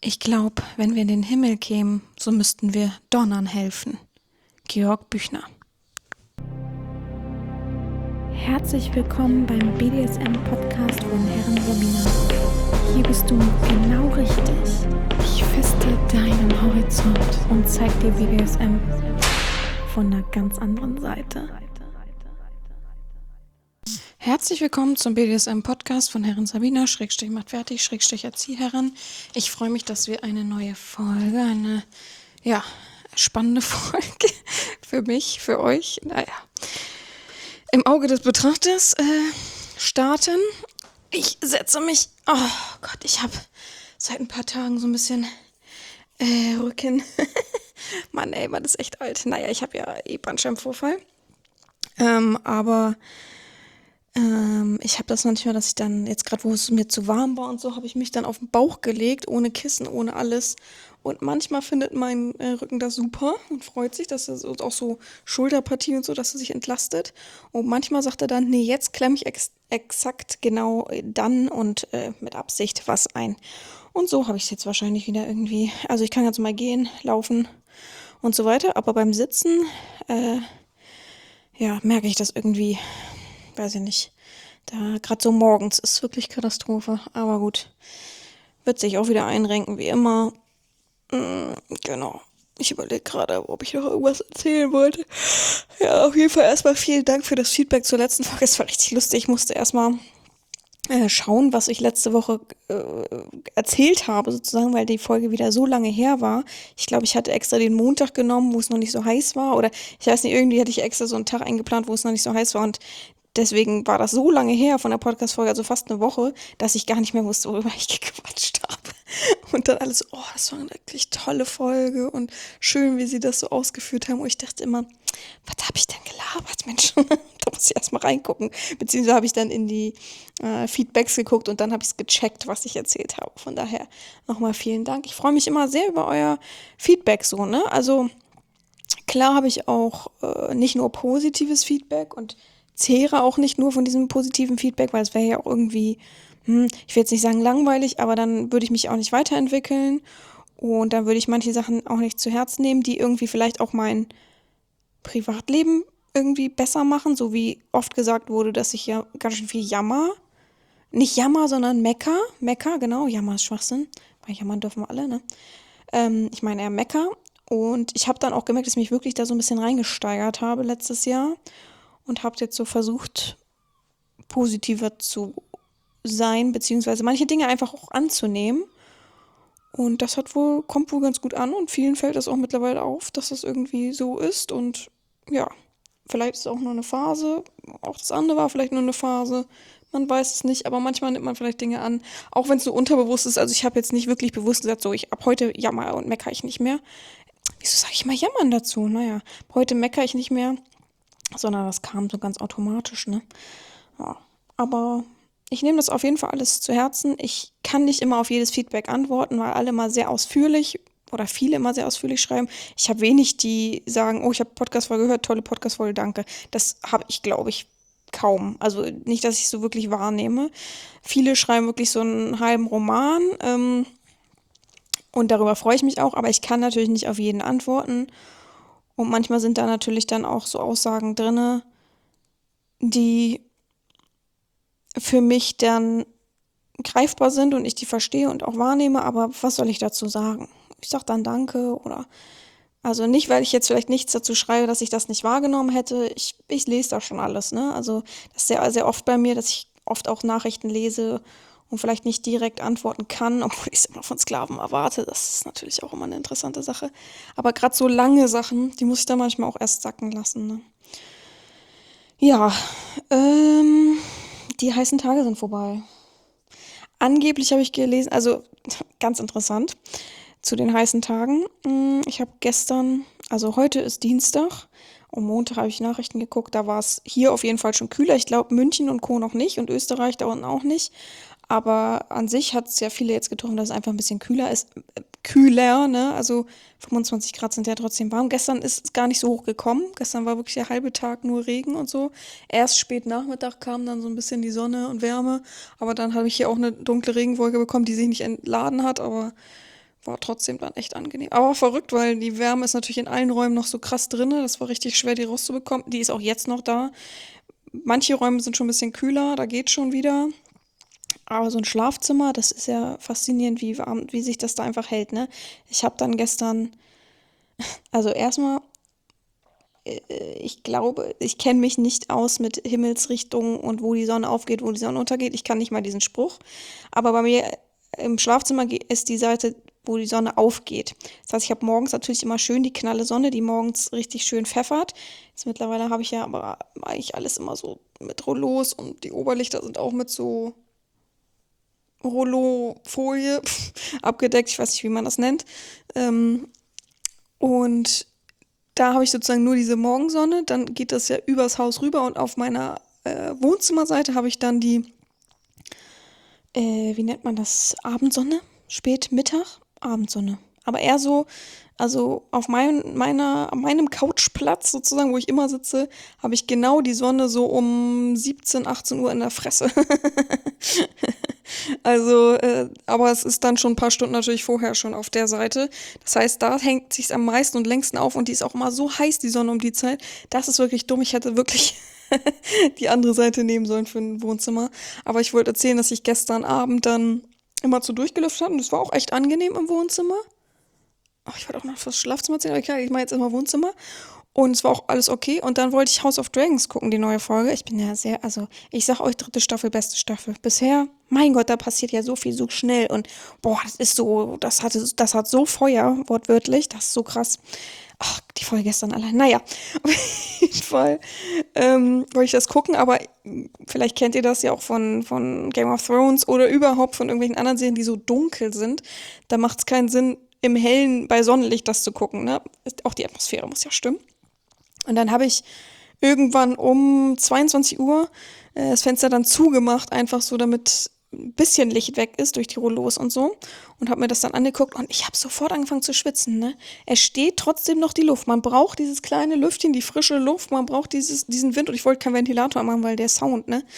Ich glaube, wenn wir in den Himmel kämen, so müssten wir Donnern helfen. Georg Büchner. Herzlich willkommen beim BDSM-Podcast von Herren Sabina. Hier bist du genau richtig. Ich feste deinen Horizont und zeig dir BDSM von einer ganz anderen Seite. Herzlich willkommen zum BDSM-Podcast von Herren Sabina, macht fertig, Erzieherin. Ich freue mich, dass wir eine neue Folge, eine spannende Folge für mich, für euch, im Auge des Betrachters starten. Ich setze mich, oh Gott, ich habe seit ein paar Tagen so ein bisschen Rücken. Mann, man ist echt alt. Naja, ich habe ja Bandscheibenvorfall. Aber ich habe das manchmal, dass ich dann, jetzt gerade wo es mir zu warm war und so, habe ich mich dann auf den Bauch gelegt, ohne Kissen, ohne alles. Und manchmal findet mein Rücken das super und freut sich, dass er auch so Schulterpartie und so, dass er sich entlastet. Und manchmal sagt er dann, nee, jetzt klemme ich exakt genau dann und mit Absicht was ein. Und so habe ich es jetzt wahrscheinlich wieder irgendwie. Also ich kann jetzt mal gehen, laufen und so weiter. Aber beim Sitzen, merke ich das irgendwie. Weiß ich nicht. Da gerade so morgens ist wirklich Katastrophe. Aber gut. Wird sich auch wieder einrenken, wie immer. Genau. Ich überlege gerade, ob ich noch irgendwas erzählen wollte. Ja, auf jeden Fall erstmal vielen Dank für das Feedback zur letzten Folge. Es war richtig lustig. Ich musste erstmal schauen, was ich letzte Woche erzählt habe, sozusagen, weil die Folge wieder so lange her war. Ich glaube, ich hatte extra den Montag genommen, wo es noch nicht so heiß war. Oder ich weiß nicht, irgendwie hatte ich extra so einen Tag eingeplant, wo es noch nicht so heiß war. Und deswegen war das so lange her von der Podcast-Folge, also fast eine Woche, dass ich gar nicht mehr wusste, worüber ich gequatscht habe. Und dann alles, oh, das war eine wirklich tolle Folge und schön, wie sie das so ausgeführt haben. Und ich dachte immer, was habe ich denn gelabert, Mensch? Da muss ich erstmal reingucken. Beziehungsweise habe ich dann in die Feedbacks geguckt und dann habe ich es gecheckt, was ich erzählt habe. Von daher nochmal vielen Dank. Ich freue mich immer sehr über euer Feedback so, ne? Also klar habe ich auch nicht nur positives Feedback und zehre auch nicht nur von diesem positiven Feedback, weil es wäre ja auch irgendwie, ich will jetzt nicht sagen langweilig, aber dann würde ich mich auch nicht weiterentwickeln und dann würde ich manche Sachen auch nicht zu Herzen nehmen, die irgendwie vielleicht auch mein Privatleben irgendwie besser machen, so wie oft gesagt wurde, dass ich ja ganz schön viel jammer. Nicht jammer, sondern mecker. Mecker, genau, jammer ist Schwachsinn, weil jammern dürfen wir alle, ne? Ich meine eher mecker. Und ich habe dann auch gemerkt, dass ich mich wirklich da so ein bisschen reingesteigert habe letztes Jahr und habe jetzt so versucht, positiver zu sein, beziehungsweise manche Dinge einfach auch anzunehmen. Und das kommt wohl ganz gut an und vielen fällt das auch mittlerweile auf, dass das irgendwie so ist. Und ja, vielleicht ist es auch nur eine Phase. Auch das andere war vielleicht nur eine Phase. Man weiß es nicht, aber manchmal nimmt man vielleicht Dinge an, auch wenn es so unterbewusst ist. Also ich habe jetzt nicht wirklich bewusst gesagt, so ab heute jammer und meckere ich nicht mehr. Wieso sage ich mal jammern dazu? Naja, heute meckere ich nicht mehr, sondern das kam so ganz automatisch, ne? Ja, aber ich nehme das auf jeden Fall alles zu Herzen. Ich kann nicht immer auf jedes Feedback antworten, weil alle mal sehr ausführlich oder viele immer sehr ausführlich schreiben. Ich habe wenig, die sagen, oh, ich habe Podcast-Folge gehört, tolle Podcast-Folge, danke. Das habe ich, glaube ich, kaum. Also nicht, dass ich so wirklich wahrnehme. Viele schreiben wirklich so einen halben Roman und darüber freue ich mich auch, aber ich kann natürlich nicht auf jeden antworten. Und manchmal sind da natürlich dann auch so Aussagen drinne, die für mich dann greifbar sind und ich die verstehe und auch wahrnehme, aber was soll ich dazu sagen? Ich sage dann Danke oder, also nicht, weil ich jetzt vielleicht nichts dazu schreibe, dass ich das nicht wahrgenommen hätte. Ich lese da schon alles, ne? Also das ist sehr, sehr oft bei mir, dass ich oft auch Nachrichten lese und vielleicht nicht direkt antworten kann, obwohl ich es immer von Sklaven erwarte. Das ist natürlich auch immer eine interessante Sache. Aber gerade so lange Sachen, die muss ich dann manchmal auch erst sacken lassen, ne? Ja, die heißen Tage sind vorbei. Angeblich habe ich gelesen, also ganz interessant, zu den heißen Tagen. Ich habe gestern, also heute ist Dienstag, und Montag habe ich Nachrichten geguckt, da war es hier auf jeden Fall schon kühler. Ich glaube München und Co. noch nicht und Österreich da unten auch nicht. Aber an sich hat es ja viele jetzt getroffen, dass es einfach ein bisschen kühler ist. Kühler, ne? Also 25 Grad sind ja trotzdem warm. Gestern ist es gar nicht so hoch gekommen. Gestern war wirklich der halbe Tag nur Regen und so. Erst spät Nachmittag kam dann so ein bisschen die Sonne und Wärme. Aber dann habe ich hier auch eine dunkle Regenwolke bekommen, die sich nicht entladen hat. Aber war trotzdem dann echt angenehm. Aber verrückt, weil die Wärme ist natürlich in allen Räumen noch so krass drin. Das war richtig schwer, die rauszubekommen. Die ist auch jetzt noch da. Manche Räume sind schon ein bisschen kühler, da geht schon wieder. Aber so ein Schlafzimmer, das ist ja faszinierend, wie warm, wie sich das da einfach hält, ne? Ich habe dann gestern, also erstmal, ich glaube, ich kenne mich nicht aus mit Himmelsrichtungen und wo die Sonne aufgeht, wo die Sonne untergeht. Ich kann nicht mal diesen Spruch. Aber bei mir im Schlafzimmer ist die Seite, wo die Sonne aufgeht. Das heißt, ich habe morgens natürlich immer schön die knalle Sonne, die morgens richtig schön pfeffert. Jetzt mittlerweile habe ich ja aber eigentlich alles immer so mit Rollos und die Oberlichter sind auch mit so Rollofolie abgedeckt. Ich weiß nicht, wie man das nennt. Und da habe ich sozusagen nur diese Morgensonne, dann geht das ja übers Haus rüber und auf meiner Wohnzimmerseite habe ich dann die, wie nennt man das, Abendsonne? Spätmittag? Abendsonne. Aber eher so, also auf meinem Couchplatz sozusagen, wo ich immer sitze, habe ich genau die Sonne so um 17, 18 Uhr in der Fresse. Also, aber es ist dann schon ein paar Stunden natürlich vorher schon auf der Seite. Das heißt, da hängt sich's am meisten und längsten auf und die ist auch immer so heiß, die Sonne um die Zeit. Das ist wirklich dumm. Ich hätte wirklich die andere Seite nehmen sollen für ein Wohnzimmer. Aber ich wollte erzählen, dass ich gestern Abend dann immer zu durchgelüftet habe und es war auch echt angenehm im Wohnzimmer. Ach, ich wollte auch noch fürs Schlafzimmer erzählen, aber klar, ich mache jetzt immer Wohnzimmer. Und es war auch alles okay. Und dann wollte ich House of Dragons gucken, die neue Folge. Ich bin ja sehr, also ich sag euch, 3. Staffel, beste Staffel. Bisher, mein Gott, da passiert ja so viel, so schnell. Und boah, das ist so, das hat so Feuer, wortwörtlich. Das ist so krass. Ach, die Folge gestern allein. Naja, auf jeden Fall wollte ich das gucken, aber vielleicht kennt ihr das ja auch von Game of Thrones oder überhaupt von irgendwelchen anderen Serien, die so dunkel sind. Da macht es keinen Sinn, im Hellen bei Sonnenlicht das zu gucken, ne? Auch die Atmosphäre muss ja stimmen. Und dann habe ich irgendwann um 22 Uhr das Fenster dann zugemacht, einfach so, damit ein bisschen Licht weg ist durch die Rollos und so. Und habe mir das dann angeguckt und ich habe sofort angefangen zu schwitzen, ne? Es steht trotzdem noch die Luft. Man braucht dieses kleine Lüftchen, die frische Luft, man braucht diesen Wind. Und ich wollte keinen Ventilator machen, weil der Sound, ne?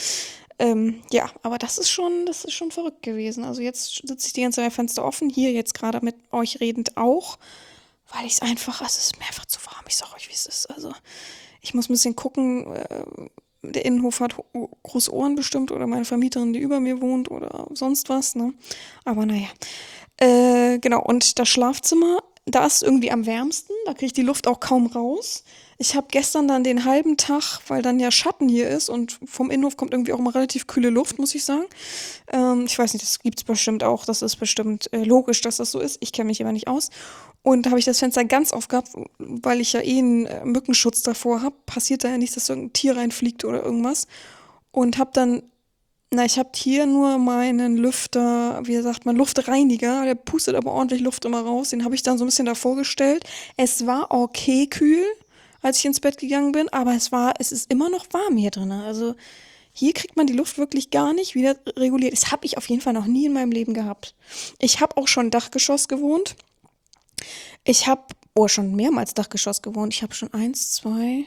Ja, aber das ist schon verrückt gewesen. Also jetzt sitze ich die ganze Zeit Fenster offen, hier jetzt gerade mit euch redend auch, weil ich es einfach, also es ist mir einfach zu warm. Ich sag euch, wie es ist. Also ich muss ein bisschen gucken, der Innenhof hat große Ohren bestimmt oder meine Vermieterin, die über mir wohnt oder sonst was, ne? Aber naja. Genau, und das Schlafzimmer, da ist es irgendwie am wärmsten, da kriege ich die Luft auch kaum raus. Ich habe gestern dann den halben Tag, weil dann ja Schatten hier ist und vom Innenhof kommt irgendwie auch immer relativ kühle Luft, muss ich sagen. Ich weiß nicht, das gibt's bestimmt auch, das ist bestimmt logisch, dass das so ist. Ich kenne mich aber nicht aus. Und da habe ich das Fenster ganz aufgehabt, weil ich ja eh einen Mückenschutz davor habe. Passiert da ja nichts, dass irgendein Tier reinfliegt oder irgendwas. Und habe dann, ich habe hier nur meinen Lüfter, wie sagt man, Luftreiniger. Der pustet aber ordentlich Luft immer raus. Den habe ich dann so ein bisschen davor gestellt. Es war okay kühl, als ich ins Bett gegangen bin, aber es ist immer noch warm hier drin. Also hier kriegt man die Luft wirklich gar nicht wieder reguliert. Das habe ich auf jeden Fall noch nie in meinem Leben gehabt. Ich habe auch schon Dachgeschoss gewohnt. Ich habe, schon mehrmals Dachgeschoss gewohnt. Ich habe schon 1, 2.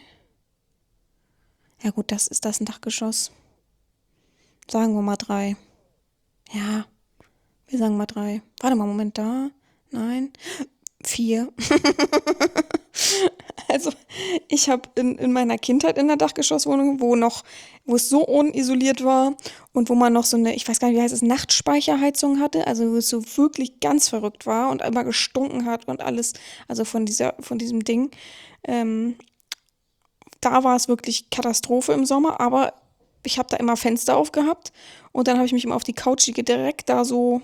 Ja gut, das ist ein Dachgeschoss. Sagen wir mal 3. Ja, wir sagen mal 3. Warte mal, Moment, da. Nein. 4. Also, ich habe in meiner Kindheit in der Dachgeschosswohnung, wo es so unisoliert war und wo man noch so eine, ich weiß gar nicht, wie heißt es, Nachtspeicherheizung hatte, also wo es so wirklich ganz verrückt war und immer gestunken hat und alles, also von diesem Ding. Da war es wirklich Katastrophe im Sommer, aber ich habe da immer Fenster aufgehabt und dann habe ich mich immer auf die Couch, die geht direkt da so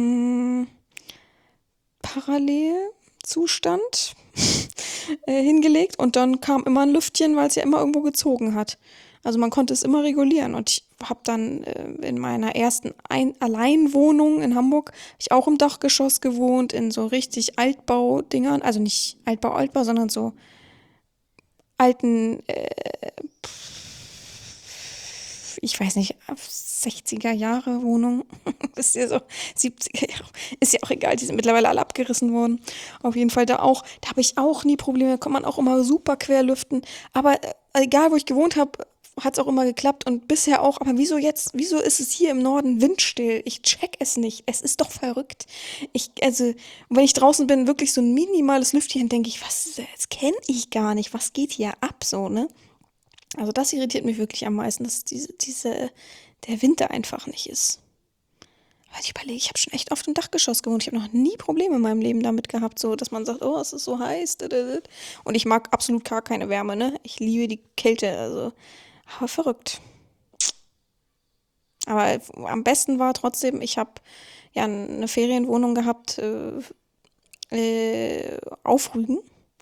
Parallelzustand hingelegt und dann kam immer ein Lüftchen, weil es ja immer irgendwo gezogen hat. Also man konnte es immer regulieren und ich habe dann in meiner ersten Alleinwohnung in Hamburg, habe ich auch im Dachgeschoss gewohnt, in so richtig Altbau-Dingern, also nicht Altbau, sondern so alten, ich weiß nicht, 60er Jahre Wohnung, ist ja so 70er Jahre, ist ja auch egal, die sind mittlerweile alle abgerissen worden. Auf jeden Fall da habe ich auch nie Probleme, da kann man auch immer super quer lüften, aber egal wo ich gewohnt habe, hat es auch immer geklappt und bisher auch. Aber wieso ist es hier im Norden windstill? Ich check es nicht. Es ist doch verrückt. Also, wenn ich draußen bin, wirklich so ein minimales Lüftchen, denke ich, das kenne ich gar nicht. Was geht hier ab, so, ne? Also das irritiert mich wirklich am meisten, dass der Winter einfach nicht ist. Weil ich überlege, ich habe schon echt oft im Dachgeschoss gewohnt. Ich habe noch nie Probleme in meinem Leben damit gehabt, so, dass man sagt, oh, es ist so heiß. Und ich mag absolut gar keine Wärme, ne? Ich liebe die Kälte, also. Aber verrückt. Aber am besten war trotzdem, ich habe ja eine Ferienwohnung gehabt, auf Rügen.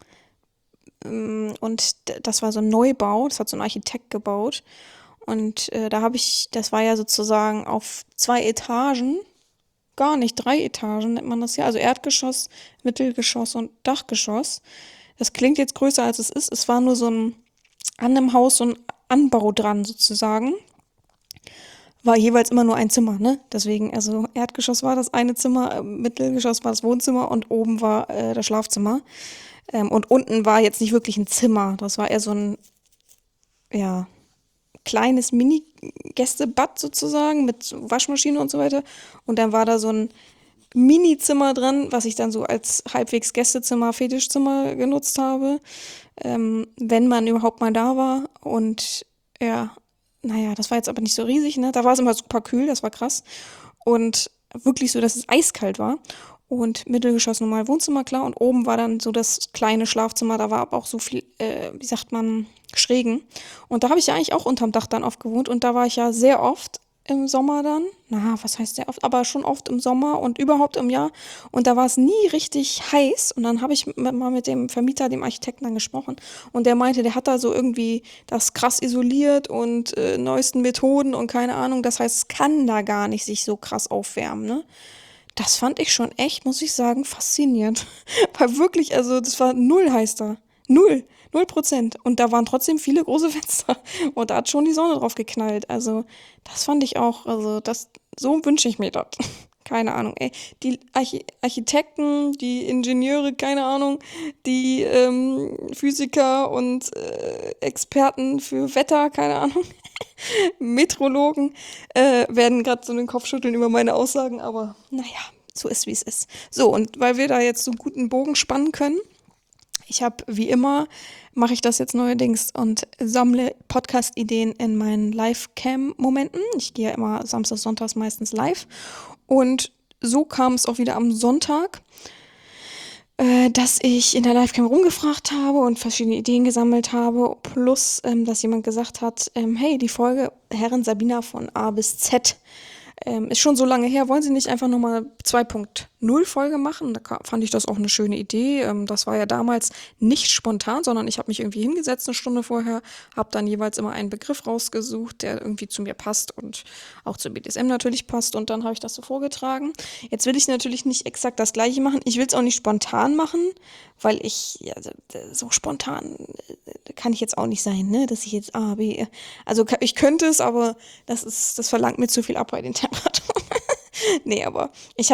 Und das war so ein Neubau, das hat so ein Architekt gebaut. Und das war ja sozusagen auf 2 Etagen, gar nicht, 3 Etagen nennt man das ja, also Erdgeschoss, Mittelgeschoss und Dachgeschoss. Das klingt jetzt größer als es ist. Es war nur an einem Haus so ein Anbau dran sozusagen. War jeweils immer nur ein Zimmer, ne? Deswegen, also Erdgeschoss war das eine Zimmer, Mittelgeschoss war das Wohnzimmer und oben war das Schlafzimmer. Und unten war jetzt nicht wirklich ein Zimmer. Das war eher so ein, ja, kleines Mini-Gästebad sozusagen mit so Waschmaschine und so weiter. Und dann war da so ein Mini-Zimmer dran, was ich dann so als halbwegs Gästezimmer, Fetischzimmer genutzt habe, wenn man überhaupt mal da war. Und ja, naja, das war jetzt aber nicht so riesig, ne? Da war es immer super kühl, das war krass. Und wirklich so, dass es eiskalt war. Und Mittelgeschoss normal Wohnzimmer, klar. Und oben war dann so das kleine Schlafzimmer. Da war aber auch so viel, wie sagt man, Schrägen. Und da habe ich ja eigentlich auch unterm Dach dann oft gewohnt. Und da war ich ja sehr oft im Sommer dann. Na, was heißt sehr oft? Aber schon oft im Sommer und überhaupt im Jahr. Und da war es nie richtig heiß. Und dann habe ich mal mit dem Vermieter, dem Architekten dann gesprochen. Und der meinte, der hat da so irgendwie das krass isoliert und neuesten Methoden und keine Ahnung. Das heißt, es kann da gar nicht sich so krass aufwärmen, ne? Das fand ich schon echt, muss ich sagen, faszinierend. Weil wirklich, also das war null heiß da. 0%. Und da waren trotzdem viele große Fenster. Und da hat schon die Sonne drauf geknallt. Also das fand ich auch, so wünsche ich mir das. Keine Ahnung, ey. Die Architekten, die Ingenieure, keine Ahnung, die Physiker und Experten für Wetter, keine Ahnung, Meteorologen, werden gerade so den Kopf schütteln über meine Aussagen, aber naja, so ist, wie es ist. So, und weil wir da jetzt so gut einen Bogen spannen können, ich habe, wie immer, mache ich das jetzt neuerdings und sammle Podcast-Ideen in meinen Live-Cam-Momenten. Ich gehe ja immer samstags, sonntags meistens live. Und so kam es auch wieder am Sonntag, dass ich in der Livecam rumgefragt habe und verschiedene Ideen gesammelt habe, plus, dass jemand gesagt hat, hey, die Folge Herren Sabina von A bis Z ist schon so lange her, wollen Sie nicht einfach nochmal 2.0 Folge machen? Da fand ich das auch eine schöne Idee. Das war ja damals nicht spontan, sondern ich habe mich irgendwie hingesetzt eine Stunde vorher, habe dann jeweils immer einen Begriff rausgesucht, der irgendwie zu mir passt und auch zu BDSM natürlich passt, und dann habe ich das so vorgetragen. Jetzt will ich natürlich nicht exakt das Gleiche machen. Ich will es auch nicht spontan machen, weil so spontan kann ich jetzt auch nicht sein, ne? Dass ich jetzt A, B, also ich könnte es, aber das verlangt mir zu viel ab bei den Temperaturen. Nee, aber ich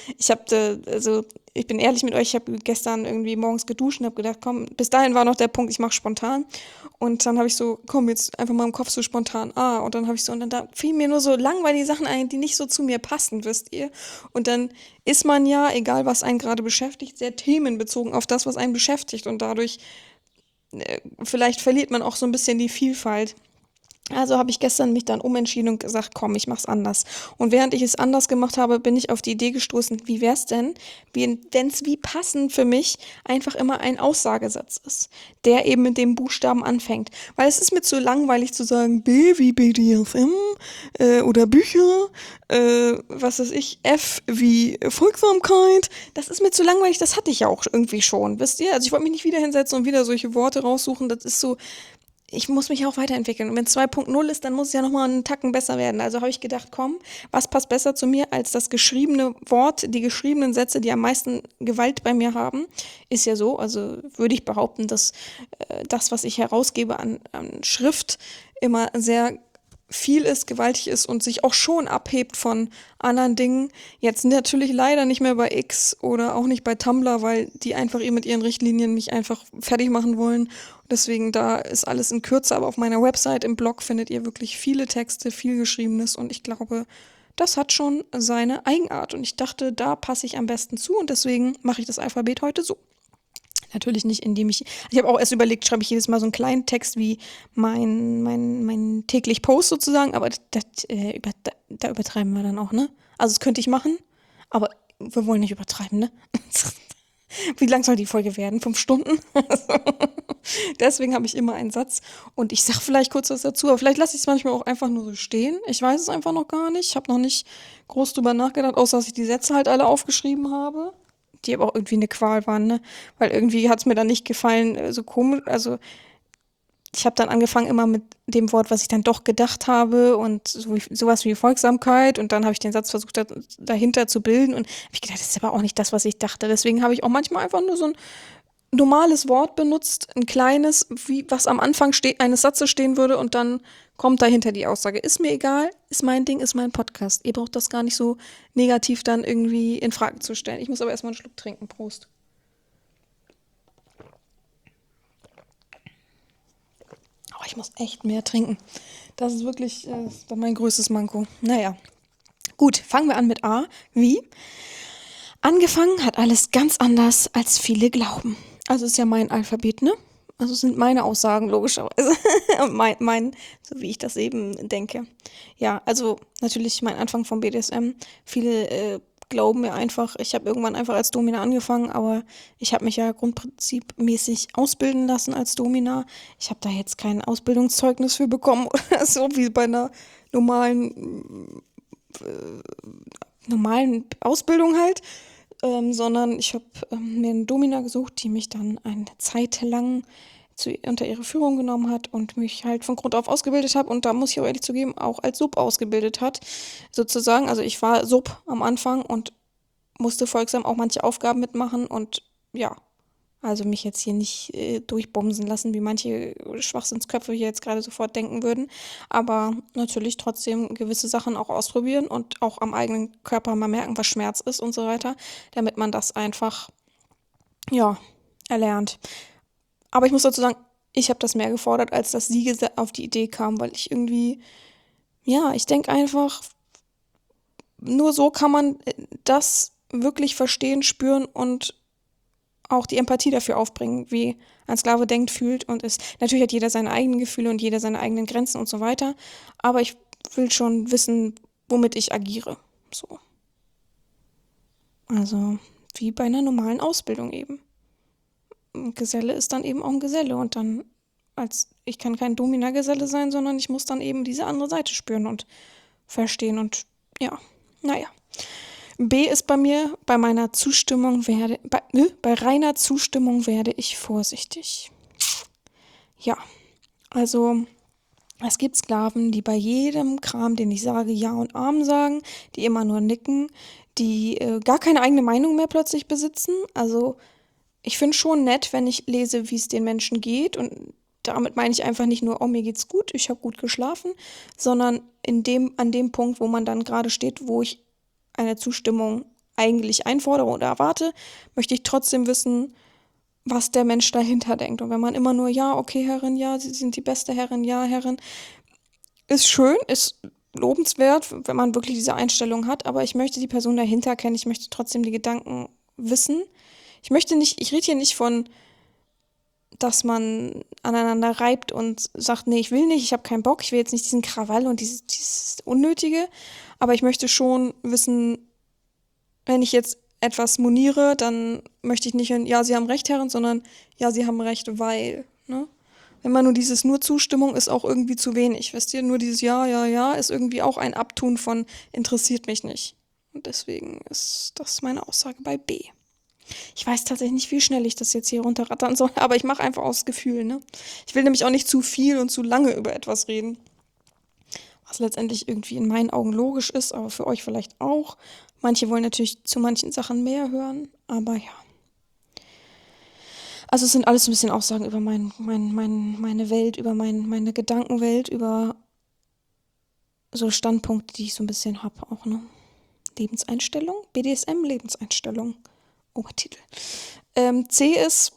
bin ehrlich mit euch, ich habe gestern irgendwie morgens geduscht und habe gedacht, komm, bis dahin war noch der Punkt, ich mache spontan. Und dann habe ich so, komm, jetzt einfach mal im Kopf so spontan, und dann habe ich so, und dann da fielen mir nur so langweilige Sachen ein, die nicht so zu mir passen, wisst ihr. Und dann ist man ja, egal was einen gerade beschäftigt, sehr themenbezogen auf das, was einen beschäftigt. Und dadurch vielleicht verliert man auch so ein bisschen die Vielfalt. Also habe ich gestern mich dann umentschieden und gesagt, komm, ich mach's anders. Und während ich es anders gemacht habe, bin ich auf die Idee gestoßen, wie wär's denn, wenn's wie passend für mich einfach immer ein Aussagesatz ist, der eben mit dem Buchstaben anfängt. Weil es ist mir zu langweilig zu sagen, B wie BDSM oder Bücher, was weiß ich, F wie Folgsamkeit. Das ist mir zu langweilig, das hatte ich ja auch irgendwie schon, wisst ihr? Also ich wollte mich nicht wieder hinsetzen und wieder solche Worte raussuchen, das ist so, ich muss mich auch weiterentwickeln. Und wenn 2.0 ist, dann muss es ja nochmal einen Tacken besser werden. Also habe ich gedacht, komm, was passt besser zu mir als das geschriebene Wort, die geschriebenen Sätze, die am meisten Gewalt bei mir haben. Ist ja so, also würde ich behaupten, dass das, was ich herausgebe an Schrift, immer sehr viel ist, gewaltig ist und sich auch schon abhebt von anderen Dingen. Jetzt natürlich leider nicht mehr bei X oder auch nicht bei Tumblr, weil die einfach mit ihren Richtlinien mich einfach fertig machen wollen. Deswegen da ist alles in Kürze, aber auf meiner Website im Blog findet ihr wirklich viele Texte, viel Geschriebenes und ich glaube, das hat schon seine Eigenart und ich dachte, da passe ich am besten zu und deswegen mache ich das Alphabet heute so. Natürlich nicht, indem ich habe auch erst überlegt, schreibe ich jedes Mal so einen kleinen Text wie mein täglich Post sozusagen, aber da übertreiben wir dann auch, ne? Also das könnte ich machen, aber wir wollen nicht übertreiben, ne? Wie lang soll die Folge werden? 5 Stunden? Deswegen habe ich immer einen Satz und ich sage vielleicht kurz was dazu, aber vielleicht lasse ich es manchmal auch einfach nur so stehen. Ich weiß es einfach noch gar nicht. Ich habe noch nicht groß drüber nachgedacht, außer dass ich die Sätze halt alle aufgeschrieben habe, die aber auch irgendwie eine Qual waren, ne? Weil irgendwie hat es mir dann nicht gefallen, so komisch, also ich habe dann angefangen immer mit dem Wort, was ich dann doch gedacht habe und sowas wie Folgsamkeit und dann habe ich den Satz versucht dahinter zu bilden und habe ich gedacht, das ist aber auch nicht das, was ich dachte. Deswegen habe ich auch manchmal einfach nur so ein normales Wort benutzt, ein kleines, wie was am Anfang eines Satzes stehen würde und dann kommt dahinter die Aussage. Ist mir egal, ist mein Ding, ist mein Podcast. Ihr braucht das gar nicht so negativ dann irgendwie in Frage zu stellen. Ich muss aber erstmal einen Schluck trinken. Prost. Oh, ich muss echt mehr trinken. Das ist wirklich mein größtes Manko. Naja, gut, fangen wir an mit A. Wie? Angefangen hat alles ganz anders, als viele glauben. Also ist ja mein Alphabet, ne? Also sind meine Aussagen logischerweise. So wie ich das eben denke. Ja, also natürlich mein Anfang vom BDSM. Viele glauben mir einfach, ich habe irgendwann einfach als Domina angefangen, aber ich habe mich ja grundprinzipmäßig ausbilden lassen als Domina. Ich habe da jetzt kein Ausbildungszeugnis für bekommen oder so wie bei einer normalen Ausbildung halt, sondern ich habe mir eine Domina gesucht, die mich dann eine Zeit lang unter ihre Führung genommen hat und mich halt von Grund auf ausgebildet hat und da muss ich auch ehrlich zugeben, auch als Sub ausgebildet hat, sozusagen. Also ich war Sub am Anfang und musste folgsam auch manche Aufgaben mitmachen und ja, also mich jetzt hier nicht durchbomsen lassen, wie manche Schwachsinnsköpfe hier jetzt gerade sofort denken würden. Aber natürlich trotzdem gewisse Sachen auch ausprobieren und auch am eigenen Körper mal merken, was Schmerz ist und so weiter, damit man das einfach, ja, erlernt. Aber ich muss dazu sagen, ich habe das mehr gefordert, als dass sie auf die Idee kam, weil ich irgendwie, ja, ich denke einfach, nur so kann man das wirklich verstehen, spüren und auch die Empathie dafür aufbringen, wie ein Sklave denkt, fühlt und ist. Natürlich hat jeder seine eigenen Gefühle und jeder seine eigenen Grenzen und so weiter, aber ich will schon wissen, womit ich agiere. So. Also wie bei einer normalen Ausbildung eben. Ein Geselle ist dann eben auch ein Geselle und dann ich kann kein Domina-Geselle sein, sondern ich muss dann eben diese andere Seite spüren und verstehen und ja, naja. B ist bei mir, bei reiner Zustimmung werde ich vorsichtig. Ja, also es gibt Sklaven, die bei jedem Kram, den ich sage, Ja und Amen sagen, die immer nur nicken, die gar keine eigene Meinung mehr plötzlich besitzen. Also ich finde schon nett, wenn ich lese, wie es den Menschen geht und damit meine ich einfach nicht nur, oh, mir geht's gut, ich habe gut geschlafen, sondern an dem Punkt, wo man dann gerade steht, wo ich eine Zustimmung eigentlich einfordere oder erwarte, möchte ich trotzdem wissen, was der Mensch dahinter denkt. Und wenn man immer nur, ja, okay, Herrin, ja, Sie sind die beste Herrin, ja, Herrin, ist schön, ist lobenswert, wenn man wirklich diese Einstellung hat, aber ich möchte die Person dahinter kennen, ich möchte trotzdem die Gedanken wissen. Ich rede hier nicht von, dass man aneinander reibt und sagt, nee, ich will nicht, ich habe keinen Bock, ich will jetzt nicht diesen Krawall und dieses Unnötige, aber ich möchte schon wissen, wenn ich jetzt etwas moniere, dann möchte ich nicht, ja, Sie haben recht, Herren, sondern ja, Sie haben recht, weil, ne? Wenn man nur Zustimmung ist auch irgendwie zu wenig, wisst ihr? Nur dieses Ja, ja, ja ist irgendwie auch ein Abtun von interessiert mich nicht. Und deswegen ist das meine Aussage bei B. Ich weiß tatsächlich nicht, wie schnell ich das jetzt hier runterrattern soll, aber ich mache einfach aus Gefühl, ne? Ich will nämlich auch nicht zu viel und zu lange über etwas reden. Was letztendlich irgendwie in meinen Augen logisch ist, aber für euch vielleicht auch. Manche wollen natürlich zu manchen Sachen mehr hören, aber ja. Also es sind alles ein bisschen Aussagen über meine Welt, über meine Gedankenwelt, über so Standpunkte, die ich so ein bisschen habe auch, ne? Lebenseinstellung, BDSM, Lebenseinstellung, Obertitel. C ist,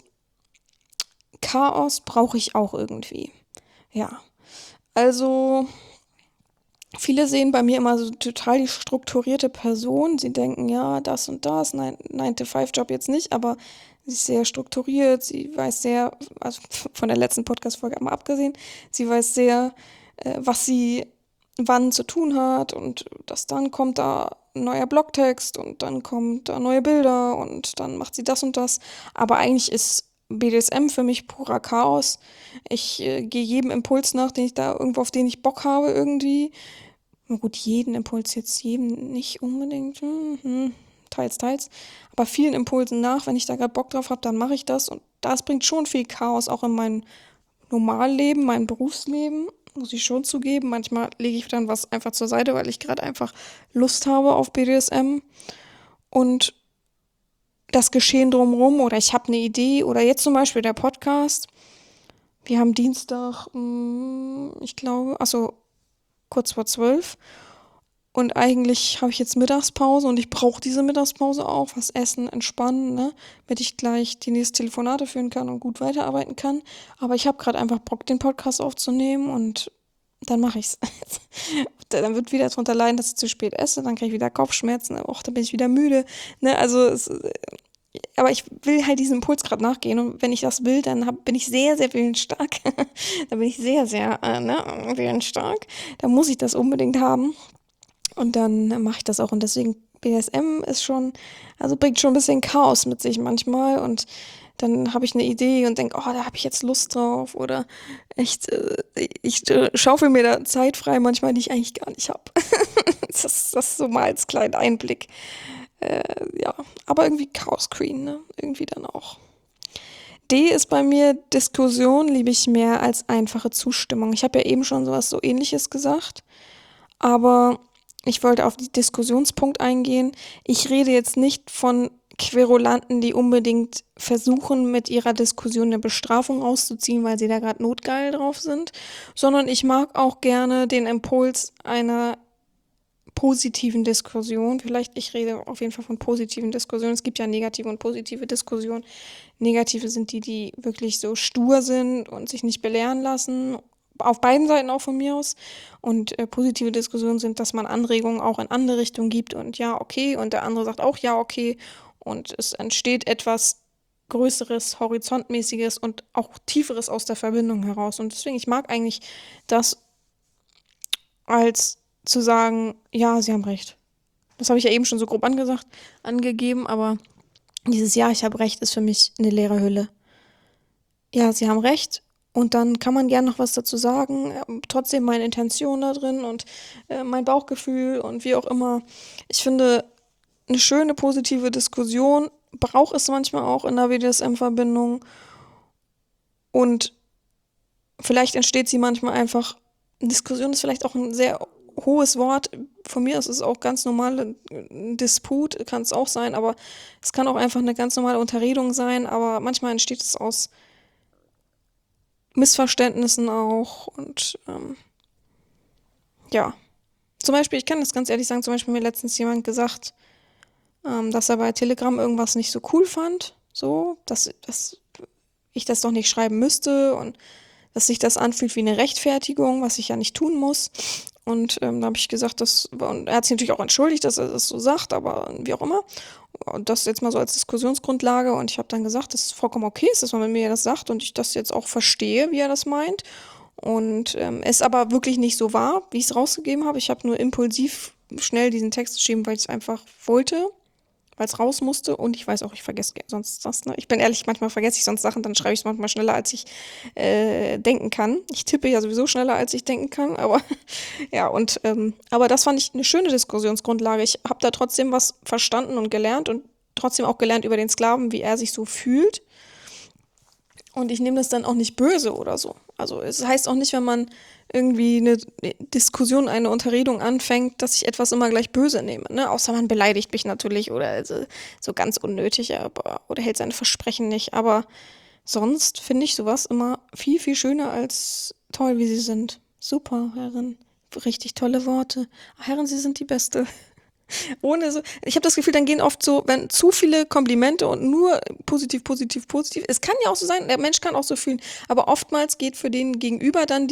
Chaos brauche ich auch irgendwie. Ja, also viele sehen bei mir immer so total die strukturierte Person. Sie denken, ja, das und das, 9-to-5-Job jetzt nicht, aber sie ist sehr strukturiert, sie weiß sehr, also von der letzten Podcast-Folge mal abgesehen, sie weiß sehr, was sie wann zu tun hat und dass dann kommt da ein neuer Blogtext und dann kommt da neue Bilder und dann macht sie das und das. Aber eigentlich ist BDSM für mich purer Chaos. Ich gehe jedem Impuls nach, den ich da irgendwo, auf den ich Bock habe irgendwie. Na gut, jeden Impuls jetzt, jedem nicht unbedingt. Teils, teils. Aber vielen Impulsen nach, wenn ich da gerade Bock drauf habe, dann mache ich das. Und das bringt schon viel Chaos auch in mein Normalleben, mein Berufsleben, muss ich schon zugeben. Manchmal lege ich dann was einfach zur Seite, weil ich gerade einfach Lust habe auf BDSM. Und das Geschehen drumherum oder ich habe eine Idee oder jetzt zum Beispiel der Podcast. Wir haben Dienstag, ich glaube, kurz vor 12. Und eigentlich habe ich jetzt Mittagspause und ich brauche diese Mittagspause auch, was essen, entspannen, ne? Damit ich gleich die nächsten Telefonate führen kann und gut weiterarbeiten kann. Aber ich habe gerade einfach Bock, den Podcast aufzunehmen und dann mache ich's. Dann wird wieder drunter leiden, dass ich zu spät esse, dann kriege ich wieder Kopfschmerzen, dann bin ich wieder müde. Ne? Aber ich will halt diesem Impuls gerade nachgehen und wenn ich das will, dann bin ich sehr, sehr willensstark. Dann bin ich sehr, sehr willensstark. Dann muss ich das unbedingt haben. Und dann mache ich das auch. Und deswegen, BDSM ist schon, also bringt schon ein bisschen Chaos mit sich manchmal. Und dann habe ich eine Idee und denke, oh, da habe ich jetzt Lust drauf. Oder echt, ich schaufel mir da Zeit frei manchmal, die ich eigentlich gar nicht habe. Das so mal als kleinen Einblick. Ja, aber irgendwie Chaos Queen, ne? Irgendwie dann auch. D ist bei mir Diskussion, liebe ich mehr als einfache Zustimmung. Ich habe ja eben schon sowas so Ähnliches gesagt. Aber ich wollte auf den Diskussionspunkt eingehen. Ich rede jetzt nicht von Querulanten, die unbedingt versuchen, mit ihrer Diskussion eine Bestrafung auszuziehen, weil sie da gerade notgeil drauf sind, sondern ich mag auch gerne den Impuls einer positiven Diskussion. Ich rede auf jeden Fall von positiven Diskussionen. Es gibt ja negative und positive Diskussionen. Negative sind die, die wirklich so stur sind und sich nicht belehren lassen. Auf beiden Seiten auch von mir aus. Und positive Diskussionen sind, dass man Anregungen auch in andere Richtungen gibt und ja, okay. Und der andere sagt auch ja, okay. Und es entsteht etwas Größeres, Horizontmäßiges und auch Tieferes aus der Verbindung heraus. Und deswegen, ich mag eigentlich das als zu sagen, ja, sie haben recht. Das habe ich ja eben schon so grob angegeben, aber dieses Ja, ich habe recht, ist für mich eine leere Hülle. Ja, sie haben recht. Und dann kann man gerne noch was dazu sagen, trotzdem meine Intention da drin und mein Bauchgefühl und wie auch immer. Ich finde, eine schöne, positive Diskussion braucht es manchmal auch in der BDSM-Verbindung. Und vielleicht entsteht sie manchmal einfach, Diskussion ist vielleicht auch ein sehr hohes Wort. Von mir ist es auch ganz normal, ein Disput kann es auch sein, aber es kann auch einfach eine ganz normale Unterredung sein, aber manchmal entsteht es aus Missverständnissen auch und ja. Zum Beispiel, ich kann das ganz ehrlich sagen, zum Beispiel mir letztens jemand gesagt, dass er bei Telegram irgendwas nicht so cool fand, so, dass ich das doch nicht schreiben müsste und dass sich das anfühlt wie eine Rechtfertigung, was ich ja nicht tun muss. Und da habe ich gesagt, und er hat sich natürlich auch entschuldigt, dass er das so sagt, aber wie auch immer. Und das jetzt mal so als Diskussionsgrundlage. Und ich habe dann gesagt, dass es vollkommen okay ist, dass man mit mir das sagt und ich das jetzt auch verstehe, wie er das meint. Und es aber wirklich nicht so war, wie ich es rausgegeben habe. Ich habe nur impulsiv schnell diesen Text geschrieben, weil ich es einfach wollte, weil es raus musste. Und ich weiß auch, ich vergesse sonst das. Ne? Ich bin ehrlich, manchmal vergesse ich sonst Sachen, dann schreibe ich es manchmal schneller, als ich denken kann. Ich tippe ja sowieso schneller, als ich denken kann. Aber ja, und aber das fand ich eine schöne Diskussionsgrundlage. Ich habe da trotzdem was verstanden und gelernt und trotzdem auch gelernt über den Sklaven, wie er sich so fühlt. Und ich nehme das dann auch nicht böse oder so. Also es heißt auch nicht, wenn man irgendwie eine Diskussion, eine Unterredung anfängt, dass ich etwas immer gleich böse nehme. Ne? Außer man beleidigt mich natürlich oder so ganz unnötig oder hält seine Versprechen nicht. Aber sonst finde ich sowas immer viel, viel schöner als toll, wie sie sind. Super, Herrin. richtig tolle Worte. Herren, Sie sind die Beste. Ohne so, ich habe das Gefühl, dann gehen oft so, wenn zu viele Komplimente und nur positiv, positiv, positiv. Es kann ja auch so sein, der Mensch kann auch so fühlen, aber oftmals geht für den Gegenüber dann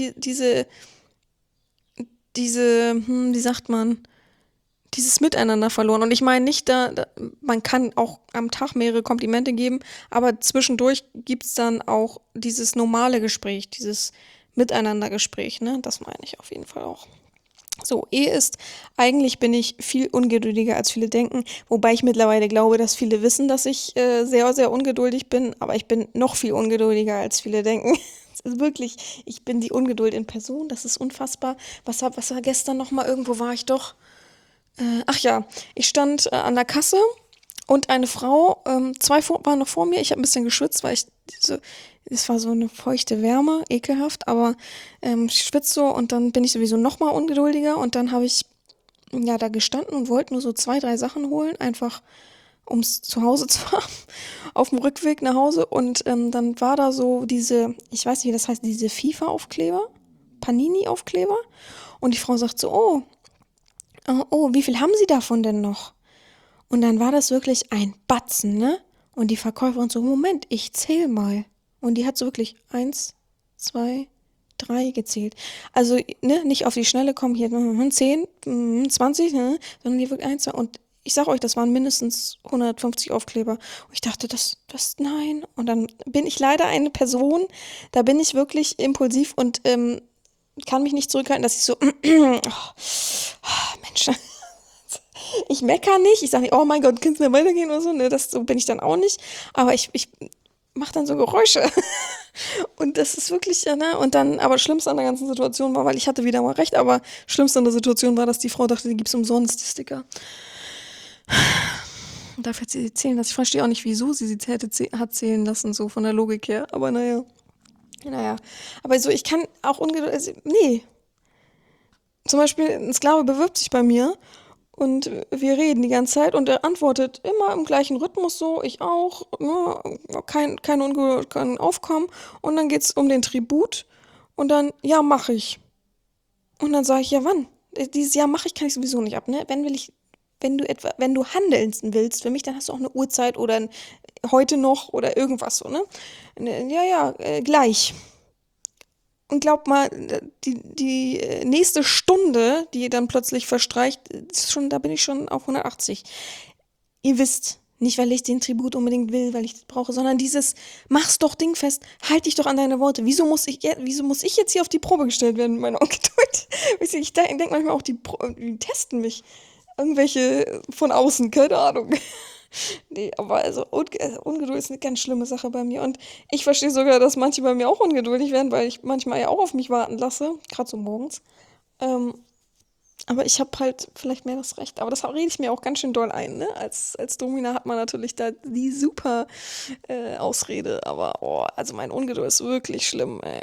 wie sagt man, dieses Miteinander verloren. Und ich meine nicht, man kann auch am Tag mehrere Komplimente geben, aber zwischendurch gibt's dann auch dieses normale Gespräch, dieses Miteinandergespräch, ne? Das meine ich auf jeden Fall auch. So, eigentlich bin ich viel ungeduldiger, als viele denken, wobei ich mittlerweile glaube, dass viele wissen, dass ich sehr, sehr ungeduldig bin, aber ich bin noch viel ungeduldiger, als viele denken. Es ist wirklich, ich bin die Ungeduld in Person, das ist unfassbar. Was war gestern nochmal? Irgendwo war ich doch. Ach ja, ich stand an der Kasse und eine Frau, waren noch vor mir. Ich habe ein bisschen geschwitzt, weil es war so eine feuchte Wärme, ekelhaft, aber ich schwitze so und dann bin ich sowieso noch mal ungeduldiger und dann habe ich ja da gestanden und wollte nur so 2, 3 Sachen holen, einfach um es zu Hause zu haben, auf dem Rückweg nach Hause und dann war da so ich weiß nicht, wie das heißt, diese FIFA-Aufkleber, Panini-Aufkleber und die Frau sagt so, oh, wie viel haben Sie davon denn noch? Und dann war das wirklich ein Batzen, ne? Und die Verkäuferin so, Moment, ich zähl mal. Und die hat so wirklich 1, 2, 3 gezählt. Also, ne, nicht auf die Schnelle kommen, hier 10, 20, ne, sondern hier wirklich 1, 2. Und ich sag euch, das waren mindestens 150 Aufkleber. Und ich dachte, nein. Und dann bin ich leider eine Person, da bin ich wirklich impulsiv und kann mich nicht zurückhalten, dass ich so, Mensch, ich meckere nicht, ich sage nicht, oh mein Gott, kannst du mir weitergehen oder so, ne, so bin ich dann auch nicht, aber ich mache dann so Geräusche und das ist wirklich, ja, ne, und dann, aber Schlimmste an der ganzen Situation war, weil ich hatte wieder mal recht, aber Schlimmste an der Situation war, dass die Frau dachte, die gibt's umsonst, die Sticker. Und dafür hat sie zählen lassen. Ich verstehe auch nicht, wieso sie hat zählen lassen, so von der Logik her, aber naja, aber so, ich kann auch nee, zum Beispiel ein Sklave bewirbt sich bei mir und wir reden die ganze Zeit und er antwortet immer im gleichen Rhythmus so, ich auch, ne, kein Ungeduld kann aufkommen und dann geht's um den Tribut und dann, ja, mache ich. Und dann sage ich, ja, wann? Dieses Jahr mache ich, kann ich sowieso nicht ab, ne? Wenn du handeln willst für mich, dann hast du auch eine Uhrzeit oder heute noch oder irgendwas so, ne? Ja, gleich. Und glaub mal, die nächste Stunde, die dann plötzlich verstreicht, da bin ich schon auf 180. Ihr wisst, nicht weil ich den Tribut unbedingt will, weil ich das brauche, sondern mach's doch dingfest, halt dich doch an deine Worte. Wieso muss ich jetzt hier auf die Probe gestellt werden mit meiner Ungeduld? Ich denke manchmal auch, die testen mich. Irgendwelche von außen, keine Ahnung. Nee, aber also Ungeduld ist eine ganz schlimme Sache bei mir. Und ich verstehe sogar, dass manche bei mir auch ungeduldig werden, weil ich manchmal ja auch auf mich warten lasse, gerade so morgens. Ähm, aber ich habe halt vielleicht mehr das Recht. Aber das rede ich mir auch ganz schön doll ein, ne? Als Domina hat man natürlich da die super Ausrede. Aber, also mein Ungeduld ist wirklich schlimm, ey.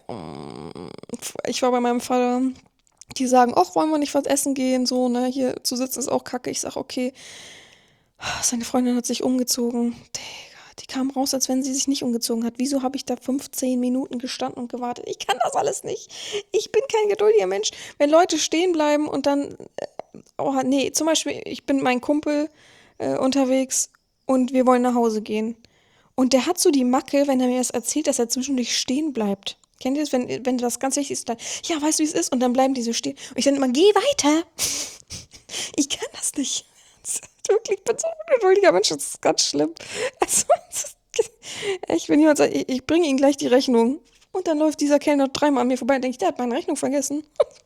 Ich war bei meinem Vater, die sagen, ach, wollen wir nicht was essen gehen? So, ne, hier zu sitzen ist auch kacke. Ich sag, okay. Seine Freundin hat sich umgezogen. Digga, die kam raus, als wenn sie sich nicht umgezogen hat. Wieso habe ich da 15 Minuten gestanden und gewartet? Ich kann das alles nicht. Ich bin kein geduldiger Mensch. Wenn Leute stehen bleiben und dann, nee, zum Beispiel, ich bin mit meinem Kumpel unterwegs und wir wollen nach Hause gehen. Und der hat so die Macke, wenn er mir das erzählt, dass er zwischendurch stehen bleibt. Kennt ihr das, wenn das ganz wichtig ist, dann, ja, weißt du, wie es ist? Und dann bleiben die so stehen. Und ich dann immer, geh weiter. Ich kann das nicht. Wirklich, ich bin so ein ungeduldiger Mensch, das ist ganz schlimm. Also, wenn jemand sagt, ich bringe Ihnen gleich die Rechnung und dann läuft dieser Kellner 3-mal an mir vorbei und denke ich, der hat meine Rechnung vergessen.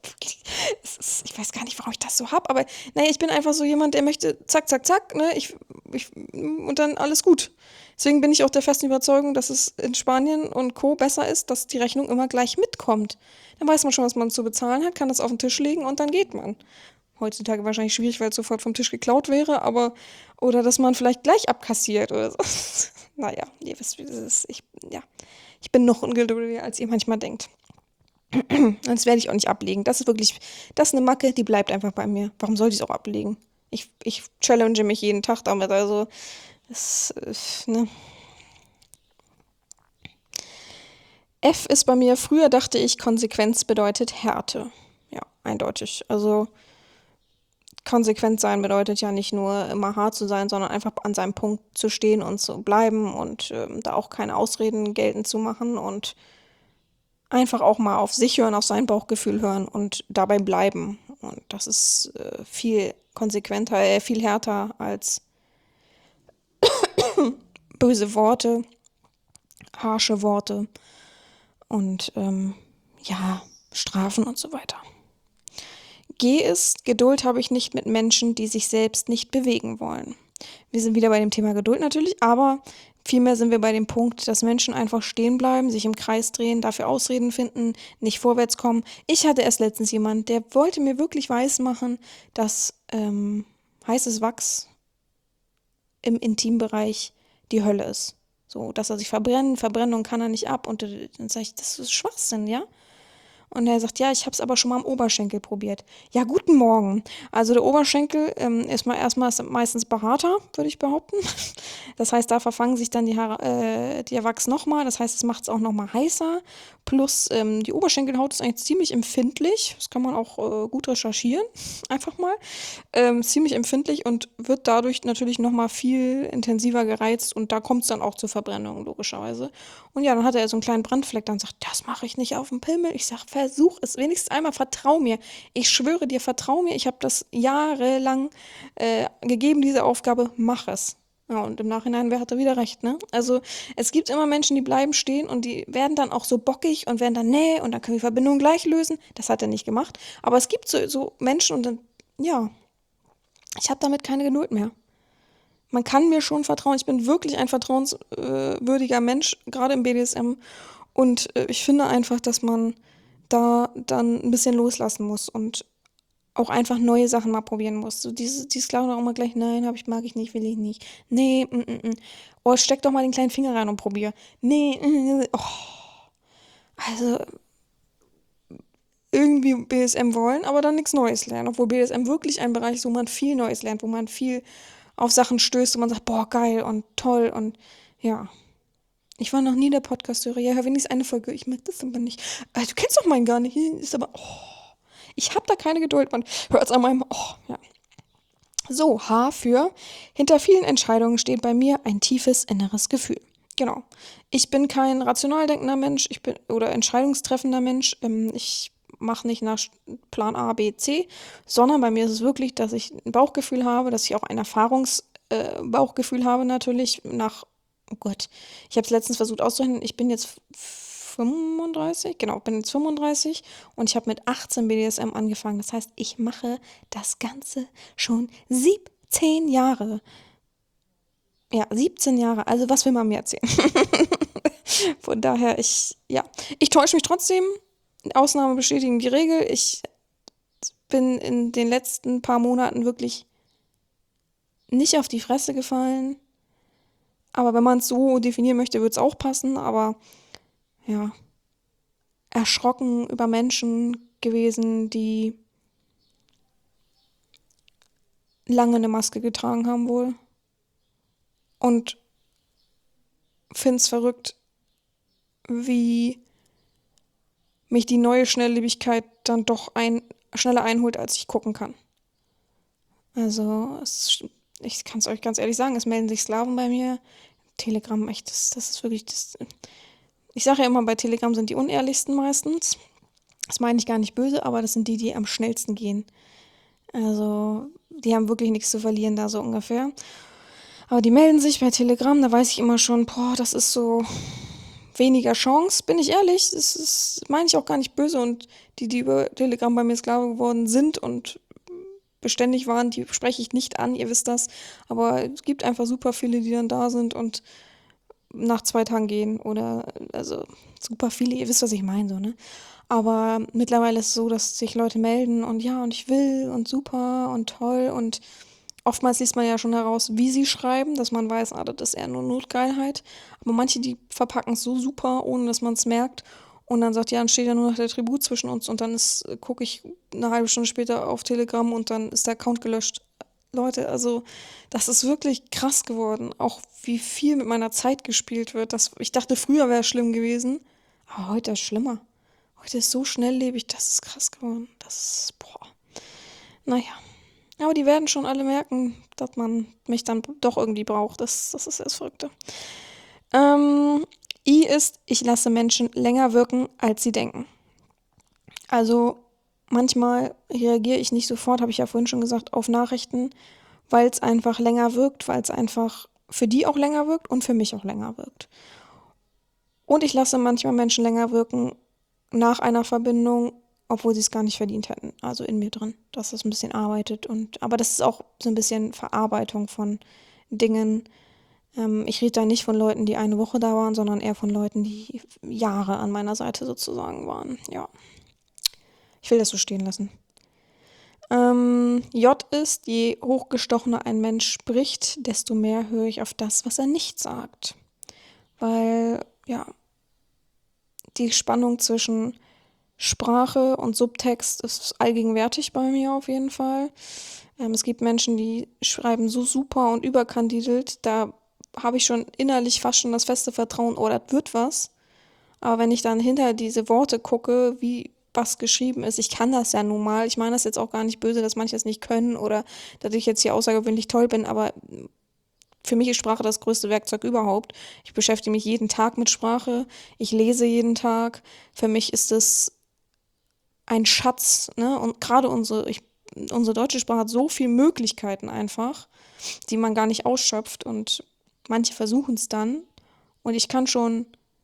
Ich weiß gar nicht, warum ich das so hab, aber naja, ich bin einfach so jemand, der möchte zack, zack, zack, ne, und dann alles gut. Deswegen bin ich auch der festen Überzeugung, dass es in Spanien und Co. besser ist, dass die Rechnung immer gleich mitkommt. Dann weiß man schon, was man zu bezahlen hat, kann das auf den Tisch legen und dann geht man. Heutzutage wahrscheinlich schwierig, weil es sofort vom Tisch geklaut wäre, oder dass man vielleicht gleich abkassiert oder so. Naja, ihr wisst, wie das ist. Ich bin noch ungeduldiger, als ihr manchmal denkt. Das werde ich auch nicht ablegen. Das ist eine Macke, die bleibt einfach bei mir. Warum sollte ich es auch ablegen? Ich challenge mich jeden Tag damit, also, ne. F ist bei mir, früher dachte ich, Konsequenz bedeutet Härte. Ja, eindeutig. Also konsequent sein bedeutet ja nicht nur immer hart zu sein, sondern einfach an seinem Punkt zu stehen und zu bleiben und da auch keine Ausreden geltend zu machen und einfach auch mal auf sich hören, auf sein Bauchgefühl hören und dabei bleiben. Und das ist viel konsequenter, viel härter als böse Worte, harsche Worte und ja, Strafen und so weiter. G ist, Geduld habe ich nicht mit Menschen, die sich selbst nicht bewegen wollen. Wir sind wieder bei dem Thema Geduld natürlich, aber vielmehr sind wir bei dem Punkt, dass Menschen einfach stehen bleiben, sich im Kreis drehen, dafür Ausreden finden, nicht vorwärts kommen. Ich hatte erst letztens jemand, der wollte mir wirklich weismachen, dass heißes Wachs im Intimbereich die Hölle ist. So, dass er sich Verbrennung kann er nicht ab. Und dann sage ich, das ist Schwachsinn, ja? Und er sagt, ja, ich habe es aber schon mal am Oberschenkel probiert. Ja, guten Morgen. Also der Oberschenkel ist meistens behaarter, würde ich behaupten. Das heißt, da verfangen sich dann die Wachs nochmal. Das heißt, es macht es auch nochmal heißer. Plus die Oberschenkelhaut ist eigentlich ziemlich empfindlich. Das kann man auch gut recherchieren, einfach mal. Ziemlich empfindlich und wird dadurch natürlich nochmal viel intensiver gereizt. Und da kommt es dann auch zur Verbrennung, logischerweise. Und ja, dann hat er so einen kleinen Brandfleck. Dann sagt, das mache ich nicht auf dem Pimmel. Ich sage, versuch es wenigstens einmal, vertrau mir. Ich schwöre dir, vertrau mir. Ich habe das jahrelang gegeben, diese Aufgabe, mach es. Ja, und im Nachhinein, wer hatte wieder recht, ne? Also es gibt immer Menschen, die bleiben stehen und die werden dann auch so bockig und werden dann, nee, und dann können wir die Verbindung gleich lösen. Das hat er nicht gemacht. Aber es gibt so Menschen und dann, ja, ich habe damit keine Geduld mehr. Man kann mir schon vertrauen. Ich bin wirklich ein vertrauenswürdiger Mensch, gerade im BDSM. Und ich finde einfach, dass man da dann ein bisschen loslassen muss und auch einfach neue Sachen mal probieren muss. So dieses Klauen auch immer gleich, nein, mag ich nicht, will ich nicht. Nee, Oh, steck doch mal den kleinen Finger rein und probier. Nee, oh. Also irgendwie BDSM wollen, aber dann nichts Neues lernen. Obwohl BDSM wirklich ein Bereich ist, wo man viel Neues lernt, wo man viel auf Sachen stößt und man sagt, boah, geil und toll und ja. Ich war noch nie der Podcast-Hörer. Ja, hör wenigstens eine Folge. Ich mag das aber nicht. Du kennst doch meinen gar nicht. Ist aber, ich habe da keine Geduld. Man hört es an meinem, ja. So, H für, hinter vielen Entscheidungen steht bei mir ein tiefes inneres Gefühl. Genau. Ich bin kein rational denkender Mensch, oder entscheidungstreffender Mensch. Ich mache nicht nach Plan A, B, C, sondern bei mir ist es wirklich, dass ich ein Bauchgefühl habe, dass ich auch ein Erfahrungsbauchgefühl habe natürlich nach, oh Gott, ich habe es letztens versucht auszurechnen, ich bin jetzt 35, genau, bin jetzt 35 und ich habe mit 18 BDSM angefangen. Das heißt, ich mache das Ganze schon 17 Jahre. Ja, 17 Jahre. Also was will man mir erzählen? Von daher, ich täusche mich trotzdem. Ausnahmen bestätigen die Regel. Ich bin in den letzten paar Monaten wirklich nicht auf die Fresse gefallen. Aber wenn man es so definieren möchte, wird es auch passen. Aber ja, erschrocken über Menschen gewesen, die lange eine Maske getragen haben wohl. Und find's verrückt, wie mich die neue Schnelllebigkeit dann doch schneller einholt, als ich gucken kann. Also, ich kann es euch ganz ehrlich sagen, es melden sich Sklaven bei mir. Telegram, echt, das ist wirklich das. Ich sage ja immer, bei Telegram sind die unehrlichsten meistens. Das meine ich gar nicht böse, aber das sind die am schnellsten gehen. Also, die haben wirklich nichts zu verlieren da so ungefähr. Aber die melden sich bei Telegram, da weiß ich immer schon, boah, das ist so weniger Chance, bin ich ehrlich. Das meine ich auch gar nicht böse. Und die über Telegram bei mir Sklave geworden sind und beständig waren, die spreche ich nicht an, ihr wisst das. Aber es gibt einfach super viele, die dann da sind und nach 2 Tagen gehen. Oder, also super viele, ihr wisst, was ich meine, so, ne? Aber mittlerweile ist es so, dass sich Leute melden und ja, und ich will und super und toll und oftmals liest man ja schon heraus, wie sie schreiben, dass man weiß, das ist eher nur Notgeilheit. Aber manche, die verpacken es so super, ohne dass man es merkt. Und dann sagt, ja, dann steht ja nur noch der Tribut zwischen uns. Und dann gucke ich eine halbe Stunde später auf Telegram und dann ist der Account gelöscht. Leute, also das ist wirklich krass geworden. Auch wie viel mit meiner Zeit gespielt wird. Ich dachte, früher wäre es schlimm gewesen. Aber heute ist es schlimmer. Heute ist so schnelllebig, das ist krass geworden. Das ist, boah. Naja. Aber die werden schon alle merken, dass man mich dann doch irgendwie braucht. Das ist das Verrückte. I ist, ich lasse Menschen länger wirken, als sie denken. Also manchmal reagiere ich nicht sofort, habe ich ja vorhin schon gesagt, auf Nachrichten, weil es einfach länger wirkt, weil es einfach für die auch länger wirkt und für mich auch länger wirkt. Und ich lasse manchmal Menschen länger wirken nach einer Verbindung, obwohl sie es gar nicht verdient hätten. Also in mir drin, dass es ein bisschen arbeitet. Aber das ist auch so ein bisschen Verarbeitung von Dingen. Ich rede da nicht von Leuten, die eine Woche da waren, sondern eher von Leuten, die Jahre an meiner Seite sozusagen waren. Ja, ich will das so stehen lassen. J ist, je hochgestochener ein Mensch spricht, desto mehr höre ich auf das, was er nicht sagt. Weil, ja, die Spannung zwischen Sprache und Subtext ist allgegenwärtig bei mir auf jeden Fall. Es gibt Menschen, die schreiben so super und überkandidelt, da habe ich schon innerlich fast schon das feste Vertrauen, oh, das wird was. Aber wenn ich dann hinter diese Worte gucke, wie was geschrieben ist, ich kann das ja nun mal. Ich meine das jetzt auch gar nicht böse, dass manche es nicht können oder dass ich jetzt hier außergewöhnlich toll bin, aber für mich ist Sprache das größte Werkzeug überhaupt. Ich beschäftige mich jeden Tag mit Sprache, ich lese jeden Tag. Für mich ist es ein Schatz, ne? Und gerade unsere deutsche Sprache hat so viele Möglichkeiten einfach, die man gar nicht ausschöpft und manche versuchen es dann und ich kann schon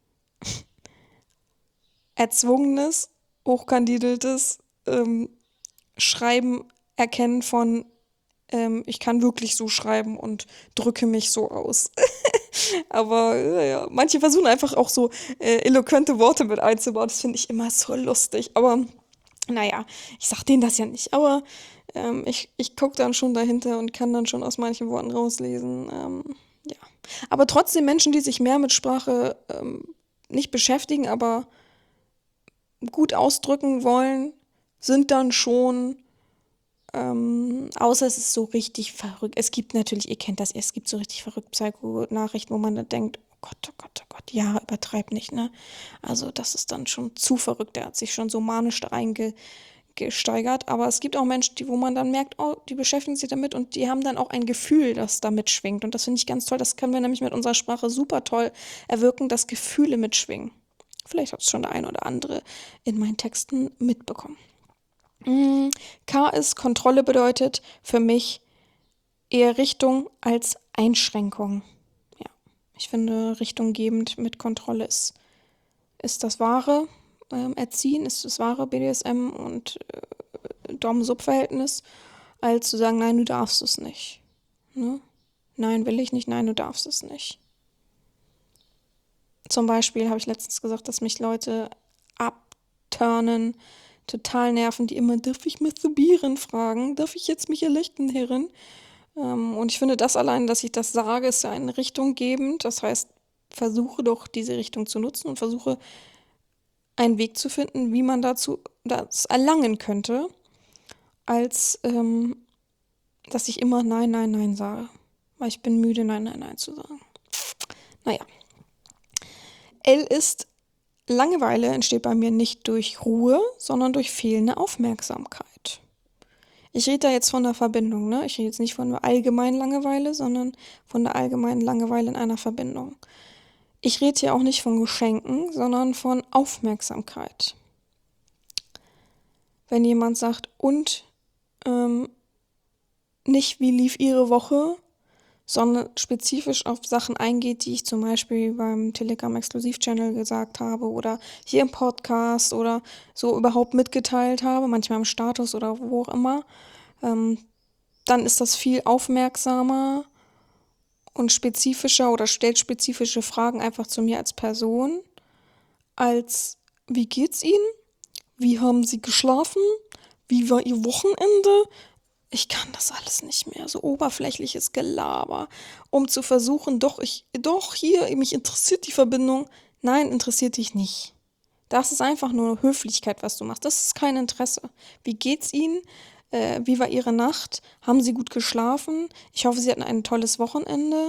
erzwungenes, hochkandideltes Schreiben erkennen von ich kann wirklich so schreiben und drücke mich so aus. Aber ja, manche versuchen einfach auch so eloquente Worte mit einzubauen. Das finde ich immer so lustig. Aber naja, ich sag denen das ja nicht. Aber ich gucke dann schon dahinter und kann dann schon aus manchen Worten rauslesen. Ja. Aber trotzdem Menschen, die sich mehr mit Sprache nicht beschäftigen, aber gut ausdrücken wollen, sind dann schon, außer es ist so richtig verrückt. Es gibt natürlich, ihr kennt das, es gibt so richtig verrückt Psycho-Nachrichten, wo man dann denkt, oh Gott, oh Gott, oh Gott, ja, übertreib nicht, ne? Also das ist dann schon zu verrückt, der hat sich schon so manisch da reingesteigert. Aber es gibt auch Menschen, wo man dann merkt, oh, die beschäftigen sich damit und die haben dann auch ein Gefühl, das da mitschwingt. Und das finde ich ganz toll, das können wir nämlich mit unserer Sprache super toll erwirken, dass Gefühle mitschwingen. Vielleicht hat es schon der ein oder andere in meinen Texten mitbekommen. K ist, Kontrolle bedeutet für mich eher Richtung als Einschränkung. Ja, ich finde, richtunggebend mit Kontrolle ist das wahre Erziehen, ist das wahre BDSM und Dom-Sub-Verhältnis, als zu sagen, nein, du darfst es nicht. Ne? Nein, will ich nicht, nein, du darfst es nicht. Zum Beispiel habe ich letztens gesagt, dass mich Leute abturnen, total nerven, die immer, darf ich masturbieren fragen? Darf ich jetzt mich erleuchten, Herren? Und ich finde, das allein, dass ich das sage, ist ja eine Richtung gebend. Das heißt, versuche doch diese Richtung zu nutzen und versuche einen Weg zu finden, wie man dazu das erlangen könnte, als dass ich immer Nein, Nein, Nein sage. Weil ich bin müde, Nein, Nein, Nein zu sagen. Naja. L ist, Langeweile entsteht bei mir nicht durch Ruhe, sondern durch fehlende Aufmerksamkeit. Ich rede da jetzt von der Verbindung, ne? Ich rede jetzt nicht von der allgemeinen Langeweile, sondern von der allgemeinen Langeweile in einer Verbindung. Ich rede hier auch nicht von Geschenken, sondern von Aufmerksamkeit. Wenn jemand sagt, und nicht, wie lief Ihre Woche, sondern spezifisch auf Sachen eingeht, die ich zum Beispiel beim Telegram-Exklusiv-Channel gesagt habe oder hier im Podcast oder so überhaupt mitgeteilt habe, manchmal im Status oder wo auch immer, dann ist das viel aufmerksamer und spezifischer oder stellt spezifische Fragen einfach zu mir als Person, als wie geht's Ihnen? Wie haben Sie geschlafen? Wie war Ihr Wochenende? Ich kann das alles nicht mehr, so oberflächliches Gelaber, um zu versuchen, mich interessiert die Verbindung. Nein, interessiert dich nicht. Das ist einfach nur Höflichkeit, was du machst. Das ist kein Interesse. Wie geht's Ihnen? Wie war Ihre Nacht? Haben Sie gut geschlafen? Ich hoffe, Sie hatten ein tolles Wochenende.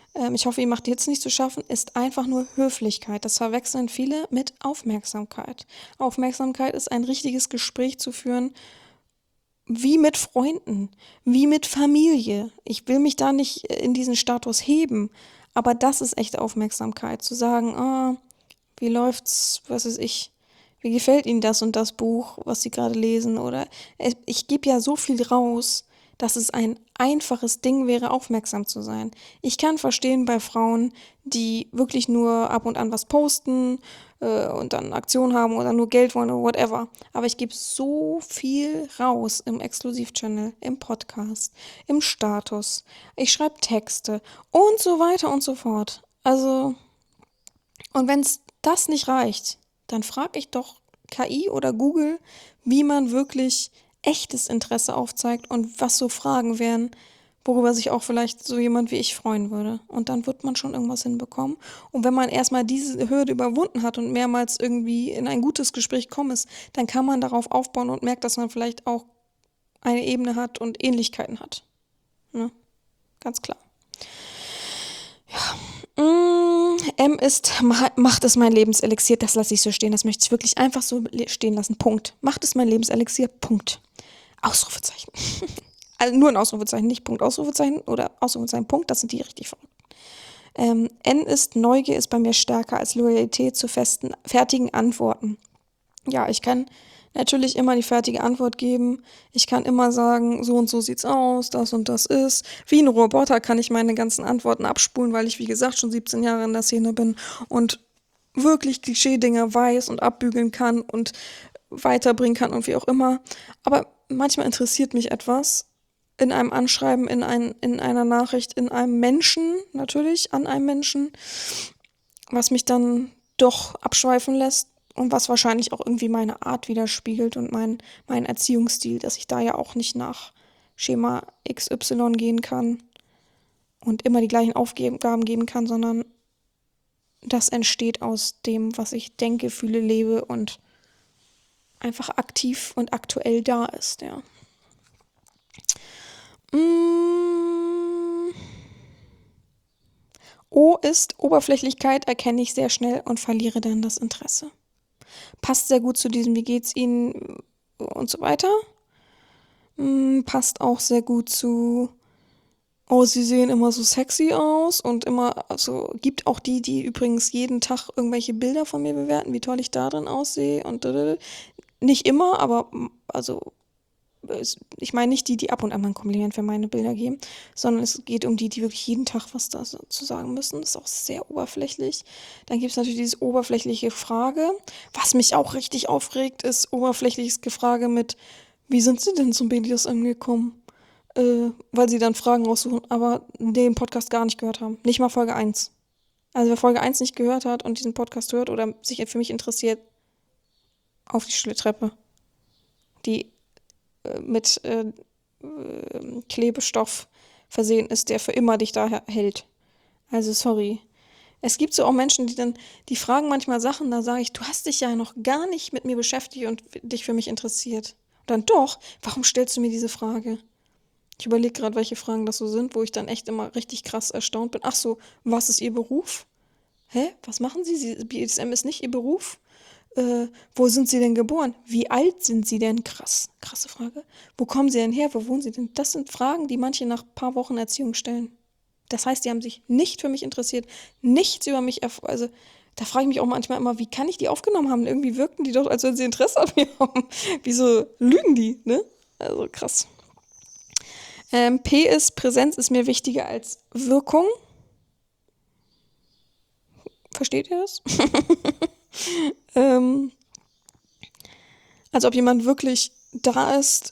ich hoffe, ihr macht jetzt nicht zu schaffen, ist einfach nur Höflichkeit. Das verwechseln viele mit Aufmerksamkeit. Aufmerksamkeit ist ein richtiges Gespräch zu führen, wie mit Freunden, wie mit Familie. Ich will mich da nicht in diesen Status heben, aber das ist echte Aufmerksamkeit. Zu sagen, wie läuft's, was weiß ich, wie gefällt Ihnen das und das Buch, was Sie gerade lesen? Oder ich gebe ja so viel raus, dass es ein einfaches Ding wäre, aufmerksam zu sein. Ich kann verstehen bei Frauen, die wirklich nur ab und an was posten und dann Aktion haben oder nur Geld wollen oder whatever. Aber ich gebe so viel raus im Exklusiv-Channel, im Podcast, im Status. Ich schreibe Texte und so weiter und so fort. Also, und wenn es das nicht reicht, dann frage ich doch KI oder Google, wie man wirklich echtes Interesse aufzeigt und was so Fragen wären, worüber sich auch vielleicht so jemand wie ich freuen würde. Und dann wird man schon irgendwas hinbekommen. Und wenn man erstmal diese Hürde überwunden hat und mehrmals irgendwie in ein gutes Gespräch gekommen ist, dann kann man darauf aufbauen und merkt, dass man vielleicht auch eine Ebene hat und Ähnlichkeiten hat. Ne? Ganz klar. Macht es mein Lebenselixier, das lasse ich so stehen, das möchte ich wirklich einfach so stehen lassen, Punkt. Macht es mein Lebenselixier, Punkt. Ausrufezeichen. Also nur ein Ausrufezeichen, nicht Punkt, Ausrufezeichen oder Ausrufezeichen, Punkt, das sind die richtig verrückt. Neugier ist bei mir stärker als Loyalität zu fertigen Antworten. Ja, ich kann natürlich immer die fertige Antwort geben. Ich kann immer sagen, so und so sieht's aus, das und das ist. Wie ein Roboter kann ich meine ganzen Antworten abspulen, weil ich, wie gesagt, schon 17 Jahre in der Szene bin und wirklich Klischee-Dinger weiß und abbügeln kann und weiterbringen kann und wie auch immer. Aber manchmal interessiert mich etwas in einem Anschreiben, in einer Nachricht, in einem Menschen, natürlich, an einem Menschen, was mich dann doch abschweifen lässt. Und was wahrscheinlich auch irgendwie meine Art widerspiegelt und mein Erziehungsstil, dass ich da ja auch nicht nach Schema XY gehen kann und immer die gleichen Aufgaben geben kann, sondern das entsteht aus dem, was ich denke, fühle, lebe und einfach aktiv und aktuell da ist, ja. O ist Oberflächlichkeit, erkenne ich sehr schnell und verliere dann das Interesse. Passt sehr gut zu diesem, wie geht's Ihnen und so weiter. Passt auch sehr gut zu, oh, Sie sehen immer so sexy aus und immer, also gibt auch die übrigens jeden Tag irgendwelche Bilder von mir bewerten, wie toll ich da drin aussehe und nicht immer, aber also ich meine nicht die ab und an mal ein Kompliment für meine Bilder geben, sondern es geht um die wirklich jeden Tag was da so zu sagen müssen. Das ist auch sehr oberflächlich. Dann gibt es natürlich diese oberflächliche Frage. Was mich auch richtig aufregt, ist oberflächliches Gefrage mit, wie sind Sie denn zum BDSM gekommen? Weil sie dann Fragen raussuchen, aber den Podcast gar nicht gehört haben. Nicht mal Folge 1. Also wer Folge 1 nicht gehört hat und diesen Podcast hört oder sich für mich interessiert, auf die stille Treppe. Die mit Klebestoff versehen ist, der für immer dich da hält. Also sorry. Es gibt so auch Menschen, die fragen manchmal Sachen, da sage ich, du hast dich ja noch gar nicht mit mir beschäftigt und dich für mich interessiert. Und dann doch, warum stellst du mir diese Frage? Ich überlege gerade, welche Fragen das so sind, wo ich dann echt immer richtig krass erstaunt bin. Ach so, was ist Ihr Beruf? Hä? Was machen Sie? BDSM ist nicht Ihr Beruf? Wo sind Sie denn geboren? Wie alt sind Sie denn? Krasse Frage. Wo kommen Sie denn her? Wo wohnen Sie denn? Das sind Fragen, die manche nach ein paar Wochen Erziehung stellen. Das heißt, die haben sich nicht für mich interessiert, nichts über mich also da frage ich mich auch manchmal immer, wie kann ich die aufgenommen haben? Irgendwie wirkten die doch, als wenn sie Interesse an mir haben. Wieso lügen die, ne? Also krass. P ist, Präsenz ist mir wichtiger als Wirkung. Versteht ihr das? Also ob jemand wirklich da ist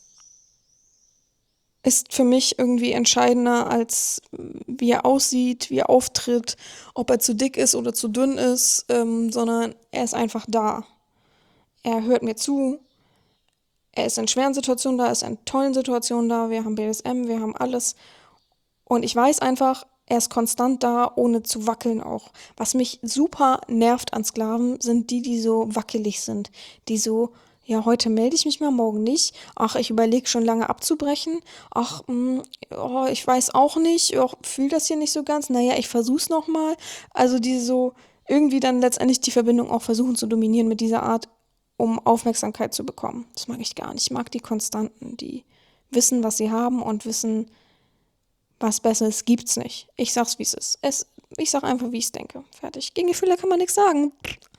für mich irgendwie entscheidender als wie er aussieht, wie er auftritt, ob er zu dick ist oder zu dünn ist, sondern er ist einfach da. Er hört mir zu. Er ist in schweren Situationen da, er ist in tollen Situationen da. Wir haben BDSM, wir haben alles. Und ich weiß einfach, er ist konstant da, ohne zu wackeln auch. Was mich super nervt an Sklaven, sind die so wackelig sind. Die so, Ja, heute melde ich mich mal, morgen nicht. Ach, ich überlege schon lange abzubrechen. Ach, oh, ich weiß auch nicht. Oh, fühle das hier nicht so ganz. Naja, ich versuch's nochmal. Also diese so irgendwie dann letztendlich die Verbindung auch versuchen zu dominieren mit dieser Art, um Aufmerksamkeit zu bekommen. Das mag ich gar nicht. Ich mag die Konstanten, die wissen, was sie haben und wissen, was Besseres gibt's nicht. Ich sag's, wie es ist. Ich sag einfach, wie ich's denke. Fertig. Gegen Gefühle kann man nichts sagen.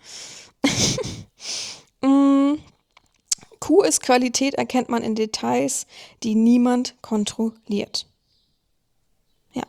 Mm, Q ist Qualität, erkennt man in Details, die niemand kontrolliert. Ja,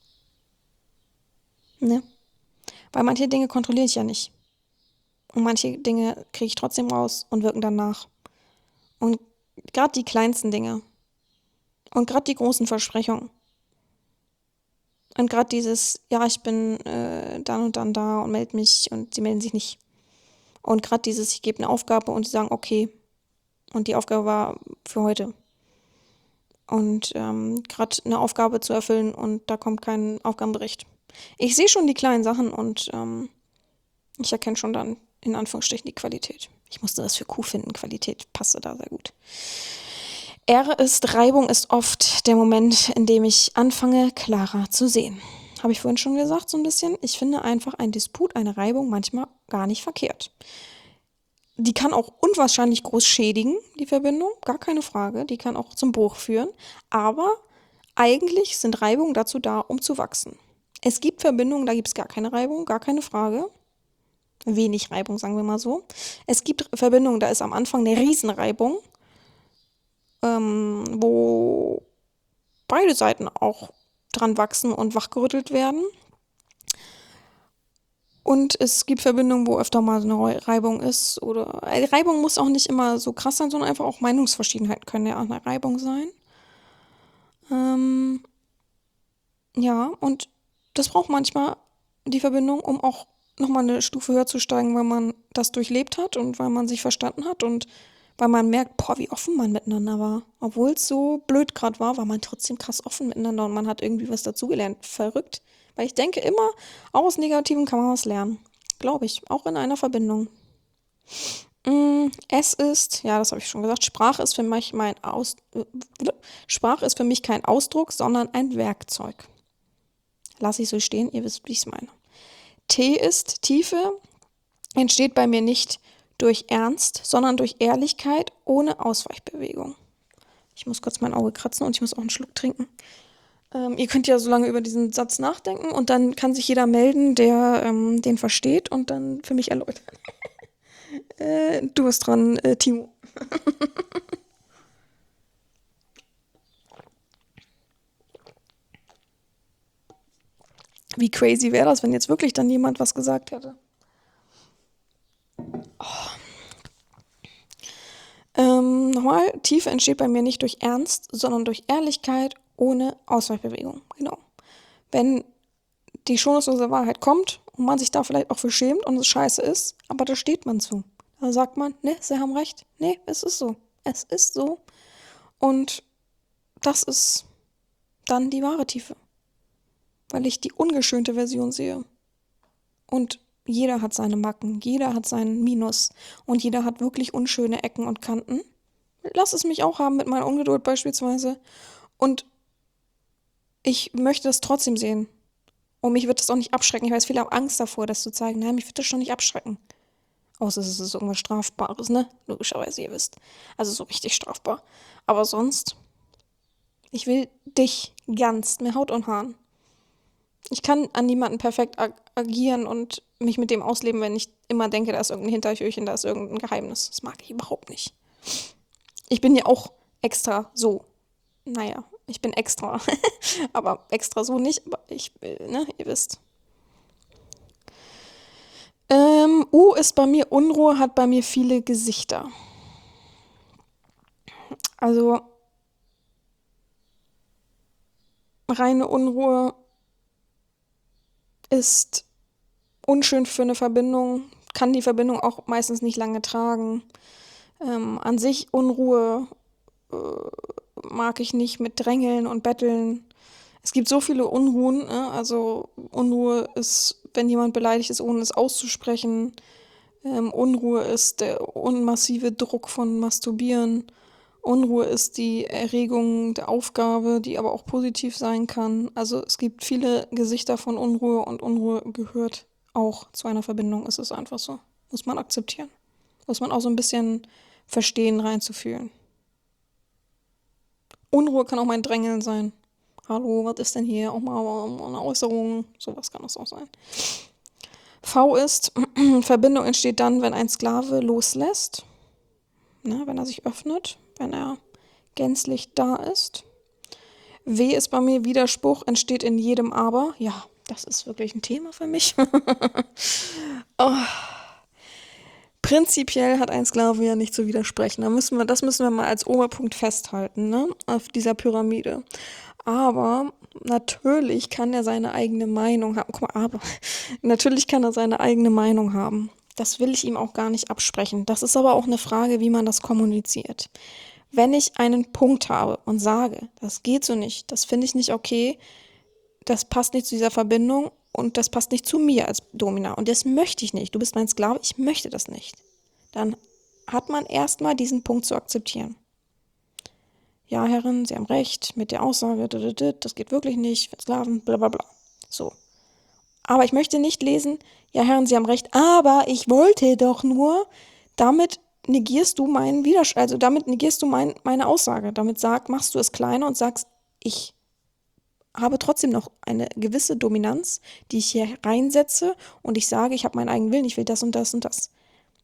ne? Weil manche Dinge kontrolliere ich ja nicht. Und manche Dinge kriege ich trotzdem raus und wirken danach. Und gerade die kleinsten Dinge. Und gerade die großen Versprechungen. Und gerade dieses, ja, ich bin dann und dann da und melde mich und sie melden sich nicht. Und gerade dieses, ich gebe eine Aufgabe und sie sagen, okay. Und die Aufgabe war für heute. Und gerade eine Aufgabe zu erfüllen und da kommt kein Aufgabenbericht. Ich sehe schon die kleinen Sachen und ich erkenne schon dann in Anführungsstrichen die Qualität. Ich musste das für Q finden. Qualität passte da sehr gut. R ist, Reibung ist oft der Moment, in dem ich anfange, klarer zu sehen. Habe ich vorhin schon gesagt, so ein bisschen. Ich finde einfach ein Disput, eine Reibung manchmal gar nicht verkehrt. Die kann auch unwahrscheinlich groß schädigen, die Verbindung, gar keine Frage. Die kann auch zum Bruch führen. Aber eigentlich sind Reibungen dazu da, um zu wachsen. Es gibt Verbindungen, da gibt es gar keine Reibung, gar keine Frage. Wenig Reibung, sagen wir mal so. Es gibt Verbindungen, da ist am Anfang eine Riesenreibung, wo beide Seiten auch dran wachsen und wachgerüttelt werden. Und es gibt Verbindungen, wo öfter mal eine Reibung ist. Oder Reibung muss auch nicht immer so krass sein, sondern einfach auch Meinungsverschiedenheiten können ja auch eine Reibung sein. Ja, und das braucht manchmal die Verbindung, um auch nochmal eine Stufe höher zu steigen, weil man das durchlebt hat und weil man sich verstanden hat und weil man merkt, boah, wie offen man miteinander war. Obwohl es so blöd gerade war man trotzdem krass offen miteinander und man hat irgendwie was dazugelernt. Verrückt. Weil ich denke immer, auch aus Negativen kann man was lernen. Glaube ich. Auch in einer Verbindung. Es ist, ja, das habe ich schon gesagt, Sprache ist für mich Sprache ist für mich kein Ausdruck, sondern ein Werkzeug. Lass ich so stehen, ihr wisst, wie ich es meine. T ist, Tiefe entsteht bei mir nicht durch Ernst, sondern durch Ehrlichkeit ohne Ausweichbewegung. Ich muss kurz mein Auge kratzen und ich muss auch einen Schluck trinken. Ihr könnt ja so lange über diesen Satz nachdenken und dann kann sich jeder melden, der den versteht und dann für mich erläutern. Du bist dran, Timo. Wie crazy wäre das, wenn jetzt wirklich dann jemand was gesagt hätte? Nochmal, Tiefe entsteht bei mir nicht durch Ernst, sondern durch Ehrlichkeit ohne Ausweichbewegung. Genau. Wenn die schonungslose Wahrheit kommt und man sich da vielleicht auch für schämt und es scheiße ist, aber da steht man zu. Da sagt man, ne, sie haben recht. Ne, es ist so. Es ist so. Und das ist dann die wahre Tiefe. Weil ich die ungeschönte Version sehe. Und jeder hat seine Macken, jeder hat seinen Minus und jeder hat wirklich unschöne Ecken und Kanten. Lass es mich auch haben mit meiner Ungeduld beispielsweise. Und ich möchte das trotzdem sehen. Und mich wird das auch nicht abschrecken. Ich weiß, viele haben Angst davor, das zu zeigen. Nein, mich wird das schon nicht abschrecken. Außer es ist irgendwas Strafbares, ne? Logischerweise, ihr wisst. Also so richtig strafbar. Aber sonst, ich will dich ganz mit Haut und Haaren. Ich kann an niemanden perfekt agieren und mich mit dem ausleben, wenn ich immer denke, da ist irgendein Hintertürchen, da ist irgendein Geheimnis. Das mag ich überhaupt nicht. Ich bin ja auch extra so. Naja, ich bin extra. Aber extra so nicht. Aber ich, ne, ihr wisst. U ist bei mir Unruhe, hat bei mir viele Gesichter. Also reine Unruhe ist unschön für eine Verbindung, kann die Verbindung auch meistens nicht lange tragen. An sich Unruhe mag ich nicht mit Drängeln und Betteln. Es gibt so viele Unruhen, ne? Also Unruhe ist, wenn jemand beleidigt ist, ohne es auszusprechen. Unruhe ist der unmassive Druck von Masturbieren. Unruhe ist die Erregung der Aufgabe, die aber auch positiv sein kann. Also es gibt viele Gesichter von Unruhe und Unruhe gehört auch zu einer Verbindung. Es ist einfach so. Muss man akzeptieren. Muss man auch so ein bisschen verstehen, reinzufühlen. Unruhe kann auch mal ein Drängeln sein. Hallo, was ist denn hier? Auch mal eine Äußerung. Sowas kann das auch sein. V ist, Verbindung entsteht dann, wenn ein Sklave loslässt. Wenn er sich öffnet, wenn er gänzlich da ist. W ist bei mir Widerspruch, entsteht in jedem Aber. Ja, das ist wirklich ein Thema für mich. Oh. Prinzipiell hat ein Sklave ja nicht zu widersprechen. Das müssen wir mal als Oberpunkt festhalten, ne? Auf dieser Pyramide. Aber natürlich kann er seine eigene Meinung haben. Guck mal, aber natürlich kann er seine eigene Meinung haben. Das will ich ihm auch gar nicht absprechen. Das ist aber auch eine Frage, wie man das kommuniziert. Wenn ich einen Punkt habe und sage, das geht so nicht, das finde ich nicht okay, das passt nicht zu dieser Verbindung und das passt nicht zu mir als Domina und das möchte ich nicht. Du bist mein Sklave, ich möchte das nicht. Dann hat man erstmal diesen Punkt zu akzeptieren. Ja, Herren, Sie haben recht mit der Aussage, das geht wirklich nicht, für Sklaven, bla bla bla. So. Aber ich möchte nicht lesen, ja, Herren, Sie haben recht, aber ich wollte doch nur, damit negierst du meinen Widerspruch, also damit negierst du meine Aussage. Damit machst du es kleiner und sagst, ich habe trotzdem noch eine gewisse Dominanz, die ich hier reinsetze und ich sage, ich habe meinen eigenen Willen, ich will das und das und das.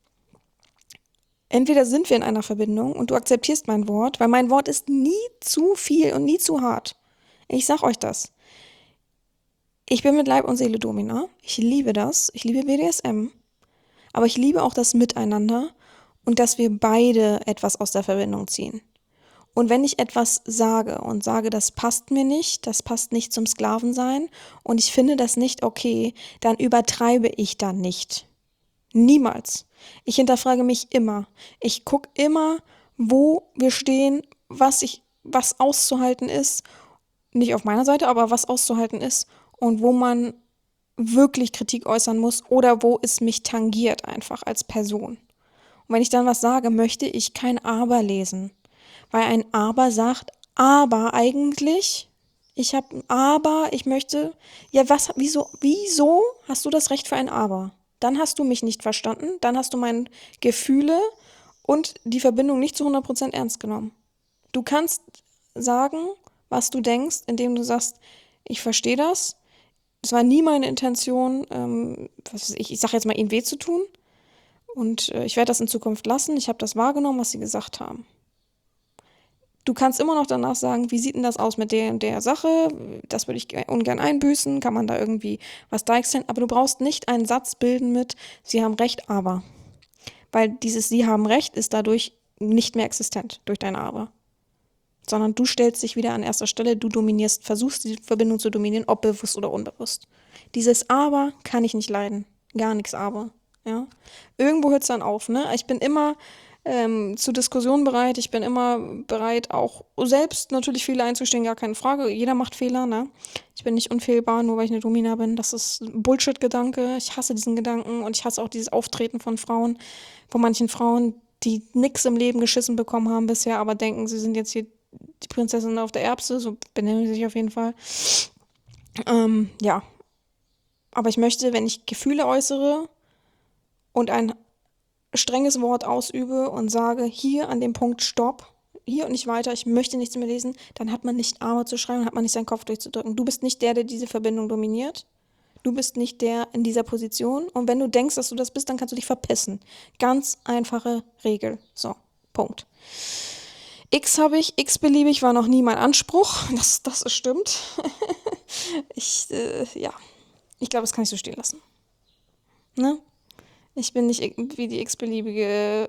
Entweder sind wir in einer Verbindung und du akzeptierst mein Wort, weil mein Wort ist nie zu viel und nie zu hart. Ich sag euch das. Ich bin mit Leib und Seele Domina. Ich liebe das. Ich liebe BDSM. Aber ich liebe auch das Miteinander und dass wir beide etwas aus der Verbindung ziehen. Und wenn ich etwas sage und sage, das passt mir nicht, das passt nicht zum Sklavensein und ich finde das nicht okay, dann übertreibe ich da nicht. Niemals. Ich hinterfrage mich immer. Ich gucke immer, wo wir stehen, was auszuhalten ist. Nicht auf meiner Seite, aber was auszuhalten ist und wo man wirklich Kritik äußern muss oder wo es mich tangiert einfach als Person. Und wenn ich dann was sage, möchte ich kein Aber lesen. Weil ein Aber sagt, aber eigentlich, ich habe ein Aber, ich möchte, ja wieso hast du das Recht für ein Aber? Dann hast du mich nicht verstanden, dann hast du meine Gefühle und die Verbindung nicht zu 100% ernst genommen. Du kannst sagen, was du denkst, indem du sagst, ich verstehe das, es war nie meine Intention, ich sage jetzt mal, ihm weh zu tun und ich werde das in Zukunft lassen, ich habe das wahrgenommen, was sie gesagt haben. Du kannst immer noch danach sagen, wie sieht denn das aus mit der und der Sache? Das würde ich ungern einbüßen. Kann man da irgendwie was deichseln? Aber du brauchst nicht einen Satz bilden mit, Sie haben recht, aber. Weil dieses Sie haben recht ist dadurch nicht mehr existent, durch dein Aber. Sondern du stellst dich wieder an erster Stelle, du versuchst die Verbindung zu dominieren, ob bewusst oder unbewusst. Dieses Aber kann ich nicht leiden. Gar nichts Aber. Ja? Irgendwo hört es dann auf, ne? Ich bin immer zu Diskussionen bereit. Ich bin immer bereit, auch selbst natürlich Fehler einzustehen, gar keine Frage. Jeder macht Fehler, ne? Ich bin nicht unfehlbar, nur weil ich eine Domina bin. Das ist ein Bullshit-Gedanke. Ich hasse diesen Gedanken und ich hasse auch dieses Auftreten von manchen Frauen, die nichts im Leben geschissen bekommen haben bisher, aber denken, sie sind jetzt hier die Prinzessin auf der Erbse. So benennen sie sich auf jeden Fall. Ja. Aber ich möchte, wenn ich Gefühle äußere und ein strenges Wort ausübe und sage, hier an dem Punkt Stopp, hier und nicht weiter, ich möchte nichts mehr lesen, dann hat man nicht Aber zu schreien, hat man nicht seinen Kopf durchzudrücken. Du bist nicht der diese Verbindung dominiert. Du bist nicht der in dieser Position. Und wenn du denkst, dass du das bist, dann kannst du dich verpissen. Ganz einfache Regel. So, Punkt. X-beliebig war noch nie mein Anspruch. Das stimmt. Ich glaube, das kann ich so stehen lassen. Ne? Ich bin nicht wie die x-beliebige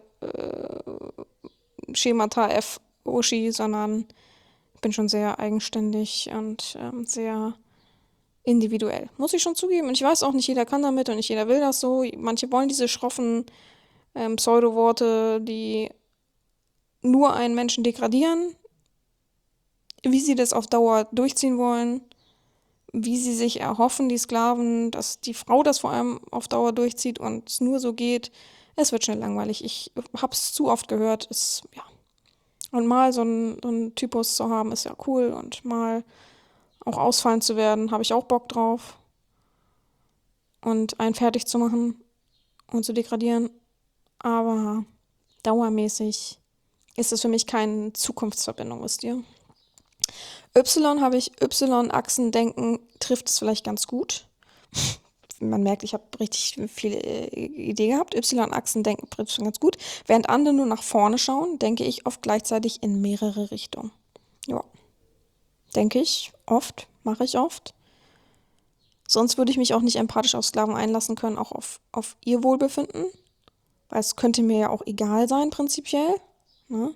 Schemata F Uschi, sondern ich bin schon sehr eigenständig und sehr individuell. Muss ich schon zugeben. Und ich weiß auch, nicht jeder kann damit und nicht jeder will das so. Manche wollen diese schroffen Pseudoworte, die nur einen Menschen degradieren. Wie sie das auf Dauer durchziehen wollen, wie sie sich erhoffen, die Sklaven, dass die Frau das vor allem auf Dauer durchzieht und es nur so geht, Es wird schnell langweilig. Ich habe es zu oft gehört. Ja. Und mal so einen Typus zu haben, ist ja cool. Und mal auch ausfallen zu werden, habe ich auch Bock drauf. Und einen fertig zu machen und zu degradieren. Aber dauermäßig ist es für mich keine Zukunftsverbindung, wisst ihr. habe ich Y-Achsendenken, trifft es vielleicht ganz gut. Man merkt, ich habe richtig viel Idee gehabt. Y-Achsendenken trifft es ganz gut. Während andere nur nach vorne schauen, denke ich oft gleichzeitig in mehrere Richtungen. Ja, denke ich oft, mache ich oft. Sonst würde ich mich auch nicht empathisch auf Sklaven einlassen können, auch auf ihr Wohlbefinden. Weil es könnte mir ja auch egal sein, prinzipiell. Ne?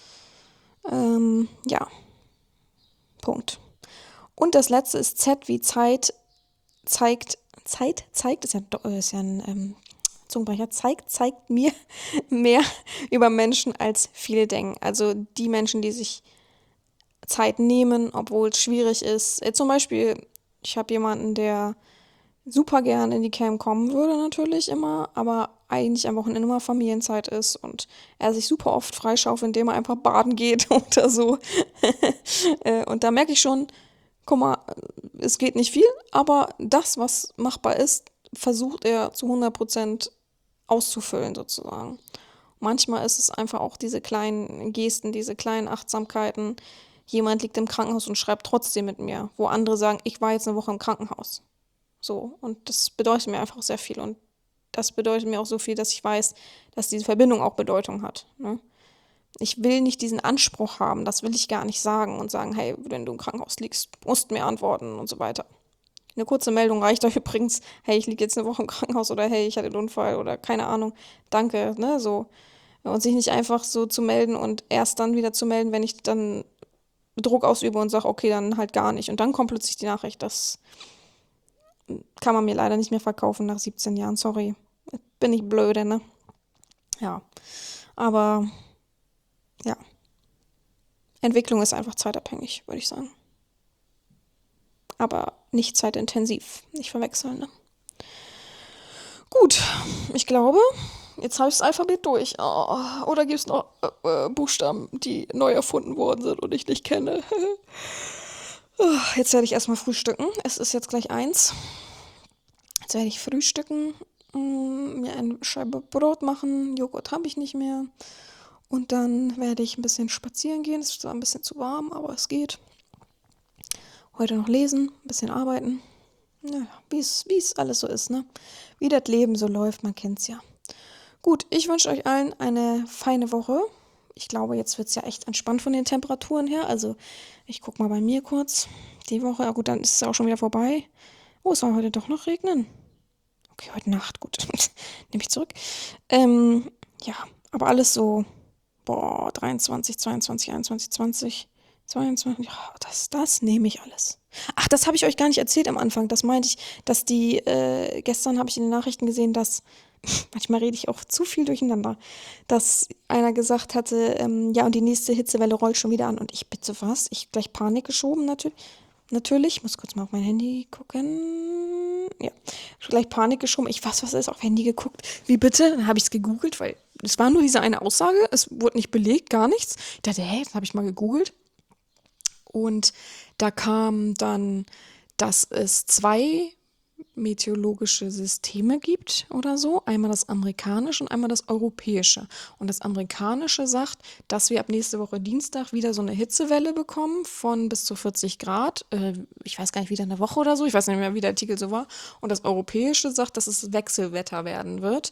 Ja, Punkt. Und das letzte ist Z wie Zeit zeigt, ist ja ein Zungenbrecher, zeigt mir mehr über Menschen, als viele denken. Also die Menschen, die sich Zeit nehmen, obwohl es schwierig ist. Zum Beispiel, ich habe jemanden, der super gern in die Cam kommen würde natürlich immer, aber eigentlich am Wochenende immer Familienzeit ist und er sich super oft freischaufelt, indem er einfach baden geht oder so. Und da merke ich schon, guck mal, es geht nicht viel, aber das, was machbar ist, versucht er zu 100% auszufüllen sozusagen. Manchmal ist es einfach auch diese kleinen Gesten, diese kleinen Achtsamkeiten. Jemand liegt im Krankenhaus und schreibt trotzdem mit mir, wo andere sagen, ich war jetzt eine Woche im Krankenhaus. So, und das bedeutet mir einfach sehr viel. Und das bedeutet mir auch so viel, dass ich weiß, dass diese Verbindung auch Bedeutung hat. Ne? Ich will nicht diesen Anspruch haben, das will ich gar nicht sagen und sagen, hey, wenn du im Krankenhaus liegst, musst du mir antworten und so weiter. Eine kurze Meldung reicht euch übrigens, hey, ich liege jetzt eine Woche im Krankenhaus oder hey, ich hatte einen Unfall oder keine Ahnung, danke, ne, so. Und sich nicht einfach so zu melden und erst dann wieder zu melden, wenn ich dann Druck ausübe und sage, okay, dann halt gar nicht. Und dann kommt plötzlich die Nachricht, das kann man mir leider nicht mehr verkaufen nach 17 Jahren, sorry. Bin ich blöde, ne? Ja, aber ja, Entwicklung ist einfach zeitabhängig, würde ich sagen. Aber nicht zeitintensiv, nicht verwechseln, ne? Gut, ich glaube, jetzt habe ich das Alphabet durch. Oh, oder gibt es noch Buchstaben, die neu erfunden worden sind und ich nicht kenne? Jetzt werde ich erstmal frühstücken. Es ist jetzt gleich 1. Jetzt werde ich frühstücken, mir eine Scheibe Brot machen. Joghurt habe ich nicht mehr. Und dann werde ich ein bisschen spazieren gehen. Es ist zwar ein bisschen zu warm, aber es geht. Heute noch lesen, ein bisschen arbeiten. Naja, wie es alles so ist, ne? Wie das Leben so läuft, man kennt's ja. Gut, ich wünsche euch allen eine feine Woche. Ich glaube, jetzt wird es ja echt entspannt von den Temperaturen her. Also, ich gucke mal bei mir kurz. Die Woche, ja gut, dann ist es auch schon wieder vorbei. Oh, es soll heute doch noch regnen. Okay, heute Nacht, gut. Nehme ich zurück. Ja, aber alles so, 23, 22, 21, 20, 22, ja, das nehme ich alles. Ach, das habe ich euch gar nicht erzählt am Anfang. Das meinte ich, dass gestern habe ich in den Nachrichten gesehen, dass, manchmal rede ich auch zu viel durcheinander, dass einer gesagt hatte, ja, und die nächste Hitzewelle rollt schon wieder an. Und ich bitte was? Ich gleich Panik geschoben, natürlich. Ich muss kurz mal auf mein Handy gucken. Ja, gleich Panik geschoben. Was ist auf Handy geguckt? Wie bitte? Dann habe ich es gegoogelt, weil es war nur diese eine Aussage. Es wurde nicht belegt, gar nichts. Ich dachte, hey, das habe ich mal gegoogelt. Und da kam dann, dass es 2 meteorologische Systeme gibt oder so. Einmal das amerikanische und einmal das europäische. Und das amerikanische sagt, dass wir ab nächste Woche Dienstag wieder so eine Hitzewelle bekommen von bis zu 40 Grad. Ich weiß gar nicht, wieder eine Woche oder so. Ich weiß nicht mehr, wie der Artikel so war. Und das europäische sagt, dass es Wechselwetter werden wird.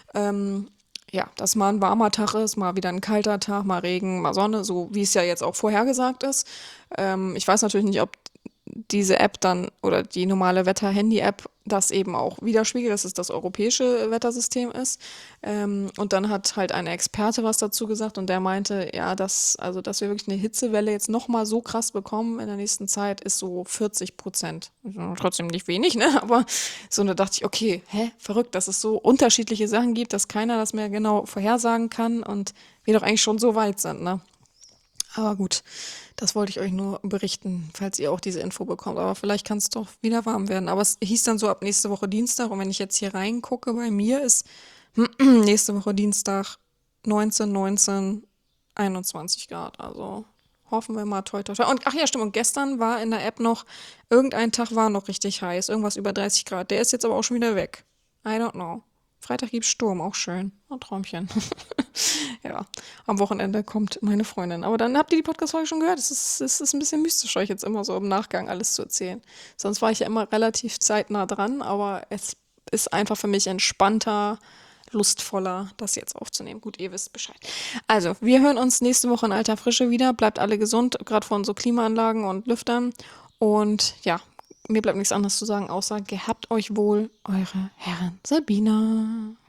Ja, dass mal ein warmer Tag ist, mal wieder ein kalter Tag, mal Regen, mal Sonne, so wie es ja jetzt auch vorhergesagt ist. Ich weiß natürlich nicht, ob diese App dann oder die normale Wetter-Handy-App das eben auch widerspiegelt, dass es das europäische Wettersystem ist. Und dann hat halt ein Experte was dazu gesagt und der meinte, ja, dass wir wirklich eine Hitzewelle jetzt nochmal so krass bekommen in der nächsten Zeit, ist so 40%. Trotzdem nicht wenig, ne? Aber so, da dachte ich, okay, verrückt, dass es so unterschiedliche Sachen gibt, dass keiner das mehr genau vorhersagen kann und wir doch eigentlich schon so weit sind, ne? Aber gut, das wollte ich euch nur berichten, falls ihr auch diese Info bekommt. Aber vielleicht kann es doch wieder warm werden. Aber es hieß dann so ab nächste Woche Dienstag. Und wenn ich jetzt hier reingucke, bei mir ist Nächste Woche Dienstag 19, 19, 21 Grad. Also hoffen wir mal toi toi toi. Und ach ja, stimmt. Und gestern war in der App noch, irgendein Tag war noch richtig heiß. Irgendwas über 30 Grad. Der ist jetzt aber auch schon wieder weg. I don't know. Freitag gibt's Sturm, auch schön. Ein Träumchen. Ja, am Wochenende kommt meine Freundin. Aber dann habt ihr die Podcast-Folge schon gehört. Es ist ein bisschen mystisch, euch jetzt immer so im Nachgang alles zu erzählen. Sonst war ich ja immer relativ zeitnah dran, aber es ist einfach für mich entspannter, lustvoller, das jetzt aufzunehmen. Gut, ihr wisst Bescheid. Also, wir hören uns nächste Woche in alter Frische wieder. Bleibt alle gesund, gerade von so Klimaanlagen und Lüftern. Und ja, mir bleibt nichts anderes zu sagen, außer gehabt euch wohl, eure Herren Sabina.